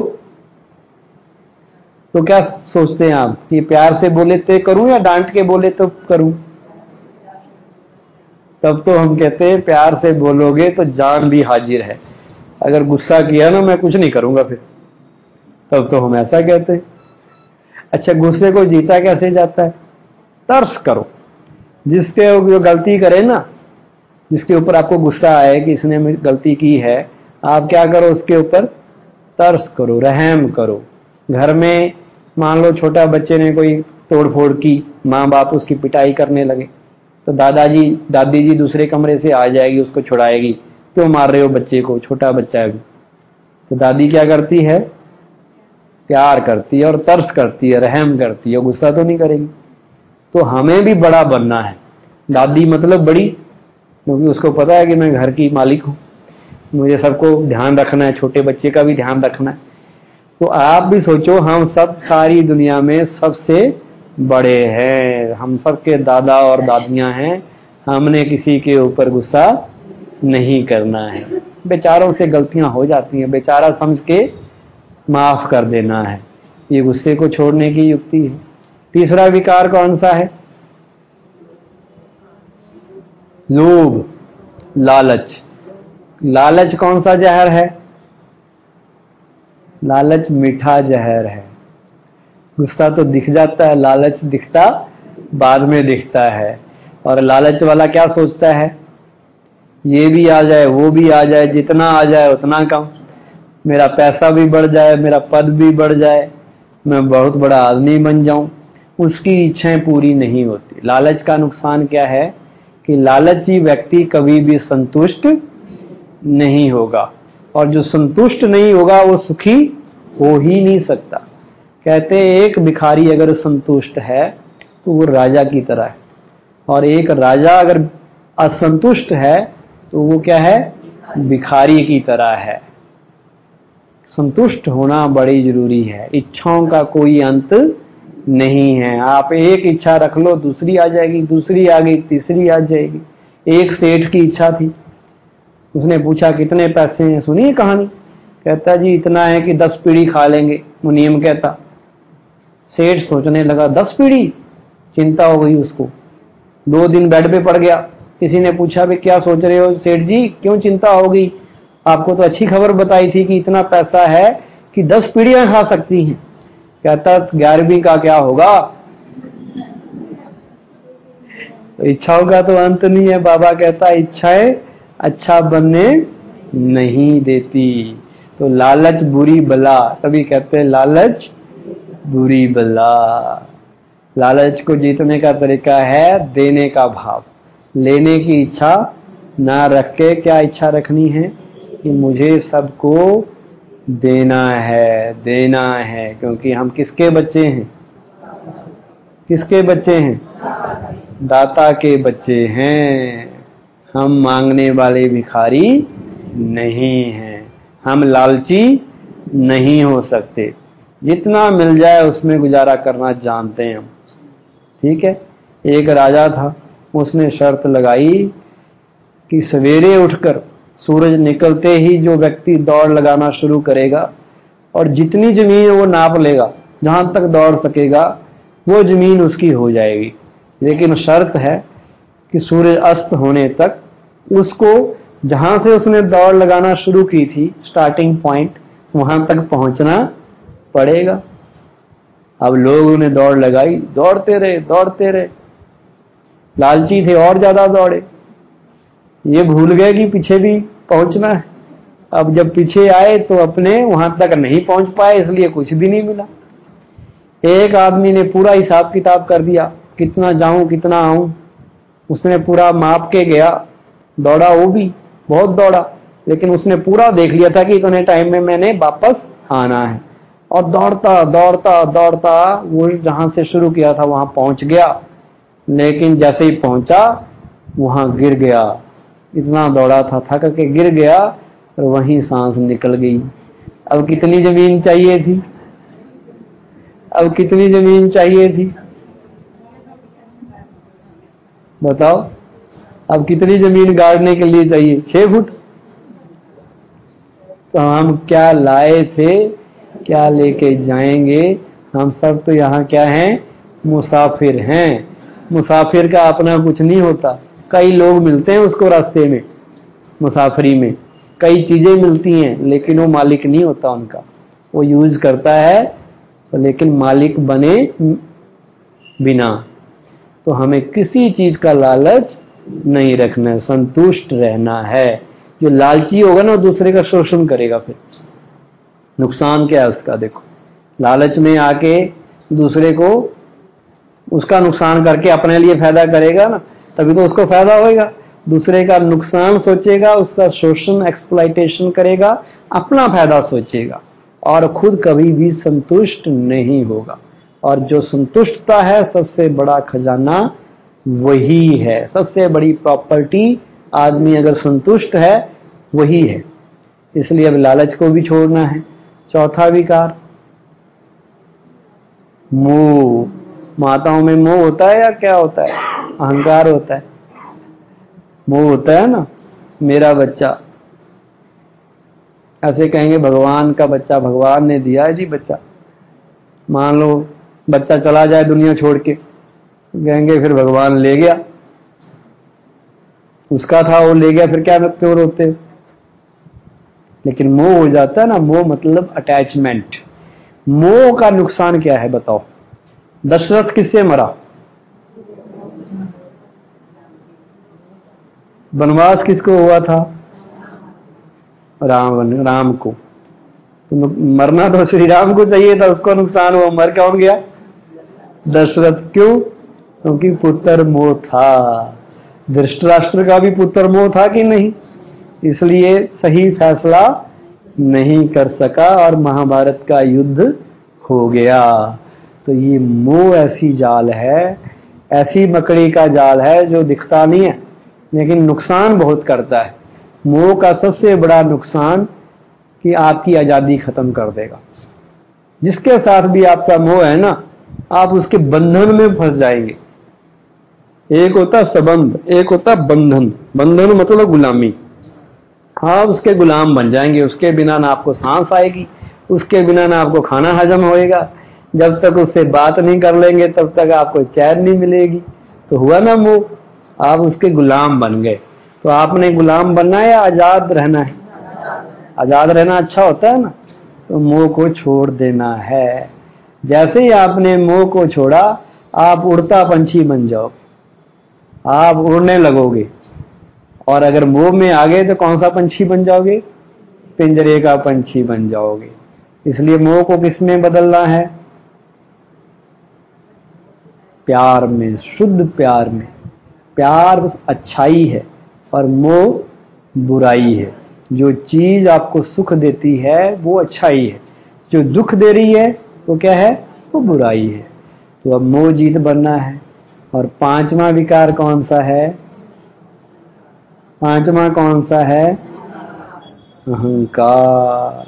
तो क्या सोचते हैं आप कि प्यार से बोले तो करूं या डांट के बोले तो करूं? तब तो हम कहते हैं प्यार से बोलोगे तो जान भी हाजिर है। अगर गुस्सा किया ना मैं कुछ नहीं करूंगा फिर, तब तो हम ऐसा कहते हैं। अच्छा, गुस्से को जीता कैसे जाता है? तर्स करो। जिसके जो गलती करे ना, जिसके ऊपर आपको गुस्सा आए कि इसने गलती की है, आप क्या करो? उसके ऊपर तर्स करो, रहम करो। घर में मान लो छोटा बच्चे ने कोई तोड़फोड़ की, माँ बाप उसकी पिटाई करने लगे, तो दादाजी दादी जी दूसरे कमरे से आ जाएगी, उसको छुड़ाएगी। क्यों मार रहे हो बच्चे को? छोटा बच्चा है। तो दादी क्या करती है? प्यार करती है और तर्स करती है, रहम करती है, गुस्सा तो नहीं करेगी। तो हमें भी बड़ा बनना है। दादी मतलब बड़ी, क्योंकि उसको पता है कि मैं घर की मालिक हूं, मुझे सबको ध्यान रखना है, छोटे बच्चे का भी ध्यान रखना है। तो आप भी सोचो, हम सब सारी दुनिया में सबसे बड़े हैं, हम सबके दादा और दादियां हैं। हमने किसी के ऊपर गुस्सा नहीं करना है। बेचारों से गलतियां हो जाती हैं, बेचारा समझ के माफ कर देना है। ये गुस्से को छोड़ने की युक्ति है। तीसरा विकार कौन सा है? लोभ, लालच। लालच कौन सा जहर है? लालच मीठा जहर है। गुस्सा तो दिख जाता है, लालच दिखता बाद में दिखता है। और लालच वाला क्या सोचता है? ये भी आ जाए, वो भी आ जाए, जितना आ जाए उतना कम, मेरा पैसा भी बढ़ जाए, मेरा पद भी बढ़ जाए, मैं बहुत बड़ा आदमी बन जाऊं। उसकी इच्छाएं पूरी नहीं होती। लालच का नुकसान क्या है कि लालची व्यक्ति कभी भी संतुष्ट नहीं होगा, और जो संतुष्ट नहीं होगा वो सुखी हो ही नहीं सकता। कहते हैं एक भिखारी अगर संतुष्ट है तो वो राजा की तरह है, और एक राजा अगर असंतुष्ट है तो वो क्या है? भिखारी की तरह है। संतुष्ट होना बड़ी जरूरी है। इच्छाओं का कोई अंत नहीं है। आप एक इच्छा रख लो, दूसरी आ जाएगी, दूसरी आ गई, तीसरी आ जाएगी। एक सेठ की इच्छा थी, उसने पूछा कितने पैसे हैं? सुनिए कहानी। कहता जी इतना है कि 10 पीढ़ी खा लेंगे। मुनीम कहता। सेठ सोचने लगा 10 पीढ़ी, चिंता हो गई उसको। 2 दिन बेड पे पड़ गया। किसी ने पूछा भी क्या सोच रहे हो सेठ जी, क्यों चिंता हो गई? आपको तो अच्छी खबर बताई थी कि इतना पैसा है कि 10 पीढ़ियां खा सकती हैं। कहता 11वीं का क्या होगा? तो इच्छाओं का तो अंत नहीं है। बाबा कहता इच्छाएं अच्छा बनने नहीं देती। तो लालच बुरी बला, तभी कहते हैं लालच बुरी बला। लालच को जीतने का तरीका है देने का भाव। लेने की इच्छा ना रख के क्या इच्छा रखनी है कि मुझे सबको देना है, क्योंकि हम किसके बच्चे हैं? किसके बच्चे हैं? दाता के बच्चे हैं। हम मांगने वाले भिखारी नहीं हैं, हम लालची नहीं हो सकते। जितना मिल जाए उसमें गुजारा करना जानते हैं हम। ठीक है। एक राजा था, उसने शर्त लगाई कि सवेरे उठकर सूरज निकलते ही जो व्यक्ति दौड़ लगाना शुरू करेगा और जितनी जमीन वो नाप लेगा, जहां तक दौड़ सकेगा, वो जमीन उसकी हो जाएगी। लेकिन शर्त है कि सूर्य अस्त होने तक उसको जहां से उसने दौड़ लगाना शुरू की थी, स्टार्टिंग पॉइंट, वहां तक पहुंचना पड़ेगा। अब लोगों ने दौड़ लगाई, दौड़ते रहे, लालची थे और ज्यादा दौड़े। ये भूल गए कि पीछे भी पहुंचना है। अब जब पीछे आए तो अपने वहां तक नहीं पहुंच पाए, इसलिए कुछ भी नहीं मिला। एक आदमी ने पूरा हिसाब किताब कर दिया, कितना जाऊं कितना आऊं। उसने पूरा माप के गया, दौड़ा, वो भी बहुत दौड़ा, लेकिन उसने पूरा देख लिया था कि इतने टाइम में मैंने वापस आना है। और दौड़ता वो जहां से शुरू किया था वहां पहुंच गया, लेकिन जैसे ही पहुंचा वहां गिर गया। इतना दौड़ा था, थक के गिर गया और वहीं सांस निकल गई। अब कितनी जमीन चाहिए थी? अब कितनी जमीन चाहिए थी? बताओ, अब कितनी जमीन गाड़ने के लिए चाहिए? 6 फुट। तो हम क्या लाए थे, क्या लेके जाएंगे? हम सब तो यहाँ क्या हैं? मुसाफिर हैं। मुसाफिर का अपना कुछ नहीं होता। कई लोग मिलते हैं उसको रास्ते में, मुसाफरी में कई चीजें मिलती हैं, लेकिन वो मालिक नहीं होता उनका। वो यूज करता है तो, लेकिन मालिक बने बिना। तो हमें किसी चीज का लालच नहीं रखना है, संतुष्ट रहना है। जो लालची होगा ना, दूसरे का शोषण करेगा। फिर नुकसान क्या है उसका? देखो, लालच में आके दूसरे को, उसका नुकसान करके अपने लिए फायदा करेगा ना, तभी तो उसको फायदा होगा। दूसरे का नुकसान सोचेगा, उसका शोषण, एक्सप्लॉइटेशन करेगा, अपना फायदा सोचेगा और खुद कभी भी संतुष्ट नहीं होगा। और जो संतुष्टता है, सबसे बड़ा खजाना वही है। सबसे बड़ी प्रॉपर्टी आदमी अगर संतुष्ट है वही है। इसलिए अब लालच को भी छोड़ना है। चौथा विकार, मोह। माताओं में मोह होता है या क्या होता है? अहंकार होता है। मोह होता है ना, मेरा बच्चा। ऐसे कहेंगे भगवान का बच्चा, भगवान ने दिया है जी बच्चा। मान लो बच्चा चला जाए दुनिया छोड़ के, कहेंगे फिर भगवान ले गया, उसका था वो ले गया, फिर क्या क्यों रोते? लेकिन मोह हो जाता है ना, मोह मतलब अटैचमेंट। मोह का नुकसान क्या है बताओ? दशरथ किससे मरा? वनवास किसको हुआ था? राम को। तो मरना तो श्री राम को चाहिए था, उसको नुकसान हुआ, मर कौन गया? दशरथ। क्यों? क्योंकि पुत्र मोह था। धृतराष्ट्र का भी पुत्र मोह था कि नहीं? इसलिए सही फैसला नहीं कर सका और महाभारत का युद्ध हो गया। तो ये मोह ऐसी जाल है, ऐसी मकड़ी का जाल है जो दिखता नहीं है लेकिन नुकसान बहुत करता है। मोह का सबसे बड़ा नुकसान कि आपकी आजादी खत्म कर देगा। जिसके साथ भी आपका मोह है ना, आप उसके बंधन में फंस जाएंगे। एक होता संबंध, एक होता बंधन। बंधन मतलब गुलामी। आप उसके गुलाम बन जाएंगे। उसके बिना ना आपको सांस आएगी, उसके बिना ना आपको खाना हजम होएगा। जब तक उससे बात नहीं कर लेंगे तब तक आपको चैन नहीं मिलेगी। तो हुआ ना मोह, आप उसके गुलाम बन गए। तो आपने गुलाम बनना है या आजाद रहना है? आजाद रहना अच्छा होता है ना। तो मोह को छोड़ देना है। जैसे ही आपने मोह को छोड़ा, आप उड़ता पंछी बन जाओ, आप उड़ने लगोगे। और अगर मोह में आ गए तो कौन सा पंछी बन जाओगे? पिंजरे का पंछी बन जाओगे। इसलिए मोह को किसमें बदलना है? प्यार में, शुद्ध प्यार में। प्यार अच्छाई है और मोह बुराई है। जो चीज आपको सुख देती है वो अच्छाई है, जो दुख दे रही है वो क्या है, वो बुराई है। तो अब मोह जीत बनना है। और पांचवा विकार कौन सा है, पांचवा कौन सा है, अहंकार।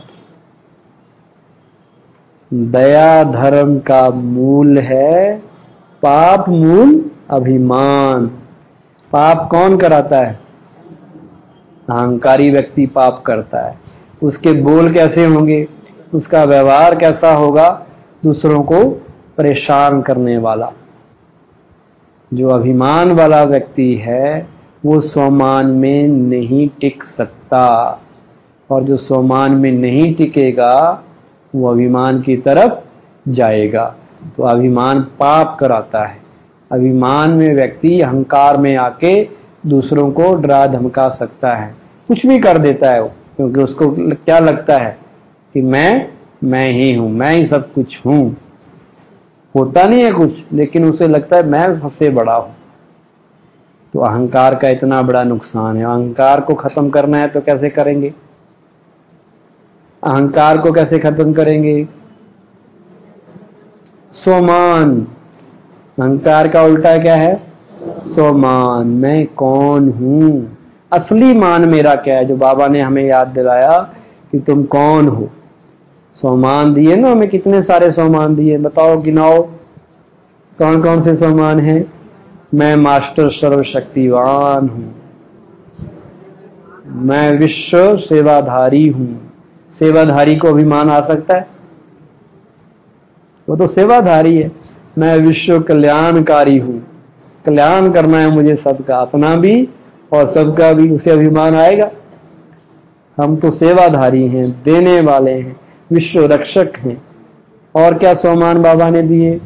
दया धर्म का मूल है, पाप मूल अभिमान। पाप कौन कराता है, अहंकारी व्यक्ति पाप करता है। उसके बोल कैसे होंगे, उसका व्यवहार कैसा होगा, दूसरों को परेशान करने वाला। जो अभिमान वाला व्यक्ति है वो स्वमान में नहीं टिक सकता, और जो स्वमान में नहीं टिकेगा वो अभिमान की तरफ जाएगा। तो अभिमान पाप कराता है। अभिमान में व्यक्ति अहंकार में आके दूसरों को डरा धमका सकता है, कुछ भी कर देता है वो, क्योंकि उसको क्या लगता है कि मैं ही हूं, मैं ही सब कुछ हूं। होता नहीं है कुछ, लेकिन उसे लगता है मैं सबसे बड़ा हूं। तो अहंकार का इतना बड़ा नुकसान है। अहंकार को खत्म करना है तो कैसे करेंगे, अहंकार को कैसे खत्म करेंगे, स्वमान। अहंकार का उल्टा क्या है, स्वमान। मैं कौन हूं, असली मान मेरा क्या है, जो बाबा ने हमें याद दिलाया कि तुम कौन हो। स्वमान दिए ना हमें, कितने सारे स्वमान दिए, बताओ गिनाओ कौन कौन से स्वमान हैं। मैं मास्टर सर्वशक्तिवान हूं, मैं विश्व सेवाधारी हूं। सेवाधारी को अभिमान आ सकता है, वो तो सेवाधारी है। मैं विश्व कल्याणकारी हूं, कल्याण करना है मुझे सबका, अपना भी और सबका भी, उसे अभिमान आएगा। हम तो सेवाधारी हैं, देने वाले हैं, विश्व रक्षक हैं। और क्या स्वमान बाबा ने दिए,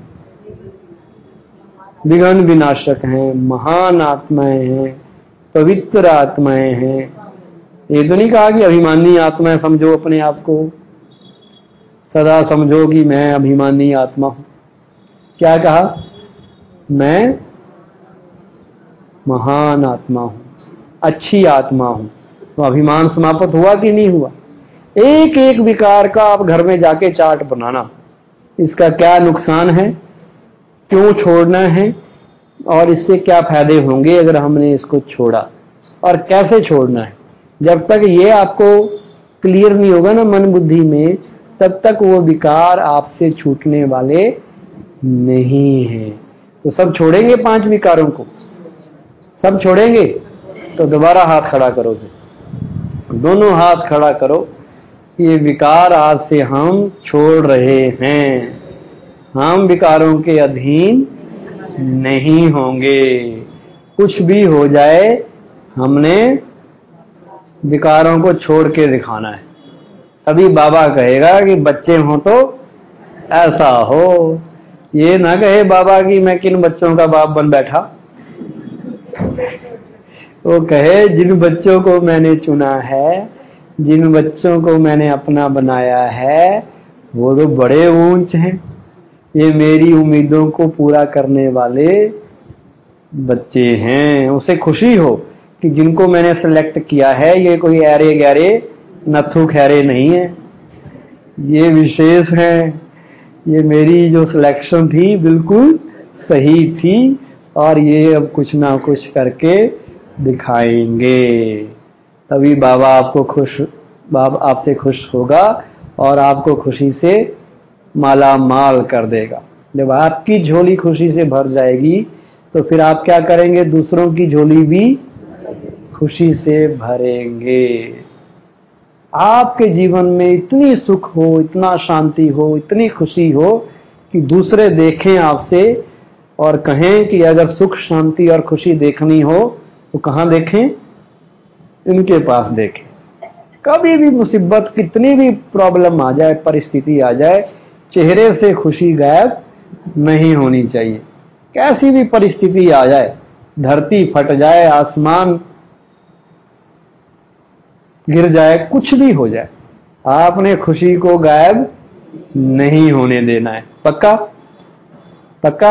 विघ्न विनाशक हैं, महान आत्माएं हैं, पवित्र आत्माएं हैं। ये तो नहीं कहा कि अभिमानी आत्माएं समझो अपने आप को, सदा समझो कि मैं अभिमानी आत्मा हूं। क्या कहा, मैं महान आत्मा हूं, अच्छी आत्मा हूं। तो अभिमान समाप्त हुआ कि नहीं हुआ। एक एक विकार का आप घर में जाके चार्ट बनाना, इसका क्या नुकसान है, क्यों छोड़ना है, और इससे क्या फायदे होंगे अगर हमने इसको छोड़ा, और कैसे छोड़ना है। जब तक ये आपको क्लियर नहीं होगा ना मन बुद्धि में, तब तक वो विकार आपसे छूटने वाले नहीं है। तो सब छोड़ेंगे, 5 विकारों को सब छोड़ेंगे। तो दोबारा हाथ खड़ा करो, फिर दोनों हाथ खड़ा करो। ये विकार आज से हम छोड़ रहे हैं, हम विकारों के अधीन नहीं होंगे। कुछ भी हो जाए, हमने विकारों को छोड़ के दिखाना है। तभी बाबा कहेगा कि बच्चे हो तो ऐसा हो। ये ना कहे बाबा कि मैं किन बच्चों का बाप बन बैठा। वो कहे जिन बच्चों को मैंने चुना है, जिन बच्चों को मैंने अपना बनाया है, वो तो बड़े ऊंच हैं। ये मेरी उम्मीदों को पूरा करने वाले बच्चे हैं। उसे खुशी हो कि जिनको मैंने सिलेक्ट किया है ये कोई ऐरे गैरे नथु खैरे नहीं है, ये विशेष है। ये मेरी जो सिलेक्शन थी बिल्कुल सही थी, और ये अब कुछ ना कुछ करके दिखाएंगे। तभी बाबा आपसे खुश होगा और आपको खुशी से माला माल कर देगा। जब आपकी झोली खुशी से भर जाएगी तो फिर आप क्या करेंगे, दूसरों की झोली भी खुशी से भरेंगे। आपके जीवन में इतनी सुख हो, इतना शांति हो, इतनी खुशी हो कि दूसरे देखें आपसे और कहें कि अगर सुख शांति और खुशी देखनी हो तो कहां देखें, इनके पास देखें। कभी भी मुसीबत, कितनी भी प्रॉब्लम आ जाए, परिस्थिति आ जाए, चेहरे से खुशी गायब नहीं होनी चाहिए। कैसी भी परिस्थिति आ जाए, धरती फट जाए, आसमान गिर जाए, कुछ भी हो जाए, आपने खुशी को गायब नहीं होने देना है। पक्का पक्का।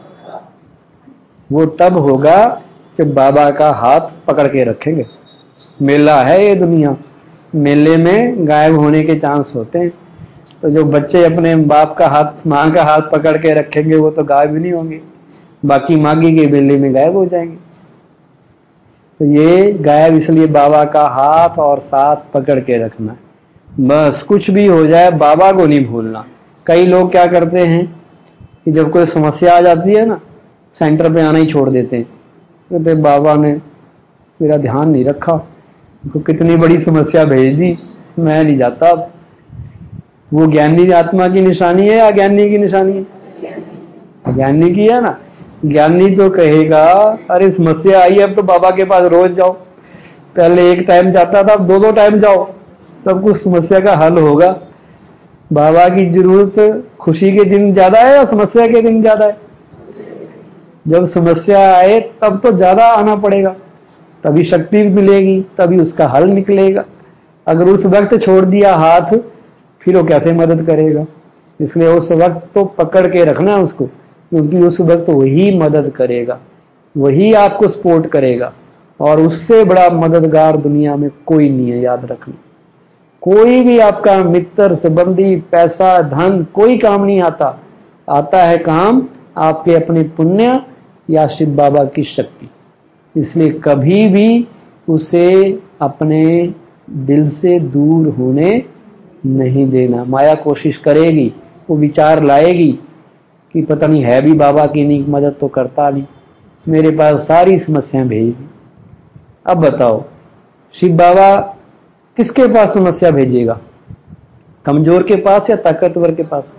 वो तब होगा जब बाबा का हाथ पकड़ के रखेंगे। मेला है ये दुनिया, मेले में गायब होने के चांस होते हैं। तो जो बच्चे अपने बाप का हाथ, माँ का हाथ पकड़ के रखेंगे वो तो गायब नहीं होंगे, बाकी मागी के मेले में गायब हो जाएंगे। तो ये गायब इसलिए बाबा का हाथ और साथ पकड़ के रखना, बस कुछ भी हो जाए बाबा को नहीं भूलना। कई लोग क्या करते हैं कि जब कोई समस्या आ जाती है ना, सेंटर पे आना ही छोड़ देते हैं, कहते बाबा ने मेरा ध्यान नहीं रखा, तो कितनी बड़ी समस्या भेज दी, मैं नहीं जाता अब। वो ज्ञानी आत्मा की निशानी है या अज्ञानी की निशानी है? अज्ञानी की है ना। ज्ञानी तो कहेगा अरे समस्या आई है अब तो बाबा के पास रोज जाओ, पहले एक टाइम जाता था अब 2-2 टाइम जाओ, तब कुछ समस्या का हल होगा। बाबा की जरूरत खुशी के दिन ज्यादा है या समस्या के दिन ज्यादा है? जब समस्या आए तब तो ज्यादा आना पड़ेगा, तभी शक्ति मिलेगी, तभी उसका हल निकलेगा। अगर उस वक्त छोड़ दिया हाथ, फिर वो कैसे मदद करेगा? इसलिए उस वक्त तो पकड़ के रखना है उसको, क्योंकि उस वक्त वही मदद करेगा, वही आपको सपोर्ट करेगा, और उससे बड़ा मददगार दुनिया में कोई नहीं है। याद रखना, कोई भी आपका मित्र, संबंधी, पैसा, धन कोई काम नहीं आता। आता है काम आपके अपने पुण्य या शिव बाबा की शक्ति। इसलिए कभी भी उसे अपने दिल से दूर होने नहीं देना। माया कोशिश करेगी, वो विचार लाएगी कि पता नहीं है भी बाबा की नहीं, मदद तो करता नहीं, मेरे पास सारी समस्याएं भेज दी। अब बताओ शिव बाबा किसके पास समस्या भेजेगा? कमजोर के पास या ताकतवर के पास?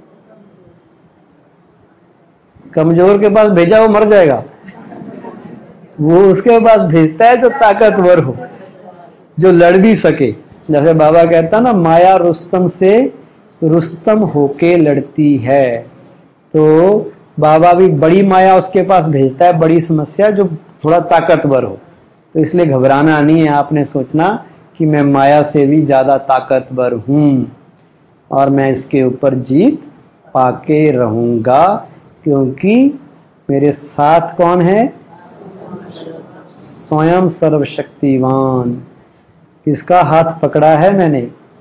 कमजोर के पास भेजा वो मर जाएगा, वो उसके पास भेजता है जो ताकतवर हो, जो लड़ भी सके। जैसे बाबा कहता ना, माया रुस्तम से रुस्तम होके लड़ती है। तो बाबा भी बड़ी माया उसके पास भेजता है, बड़ी समस्या, जो थोड़ा ताकतवर हो। तो इसलिए घबराना नहीं है, आपने सोचना कि मैं माया से भी ज्यादा ताकतवर हूं और मैं इसके ऊपर जीत पाके रहूंगा, क्योंकि मेरे साथ कौन है? स्वयं सर्वशक्तिवान। किसका हाथ पकड़ा है मैंने?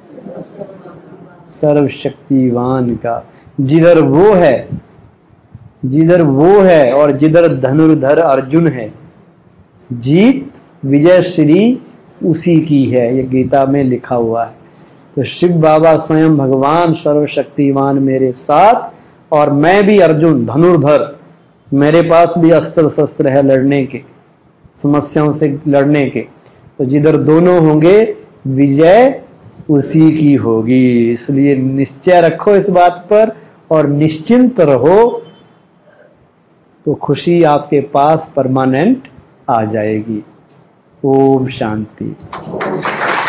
सर्वशक्तिवान का। जिधर वो है और जिधर धनुर्धर अर्जुन है, जीत विजय श्री उसी की है, ये गीता में लिखा हुआ है। तो शिव बाबा स्वयं भगवान सर्वशक्तिवान मेरे साथ, और मैं भी अर्जुन धनुर्धर, मेरे पास भी अस्त्र शस्त्र है लड़ने के, समस्याओं से लड़ने के। तो जिधर दोनों होंगे विजय उसी की होगी। इसलिए निश्चय रखो इस बात पर और निश्चिंत रहो, तो खुशी आपके पास परमानेंट आ जाएगी। ओम शांति।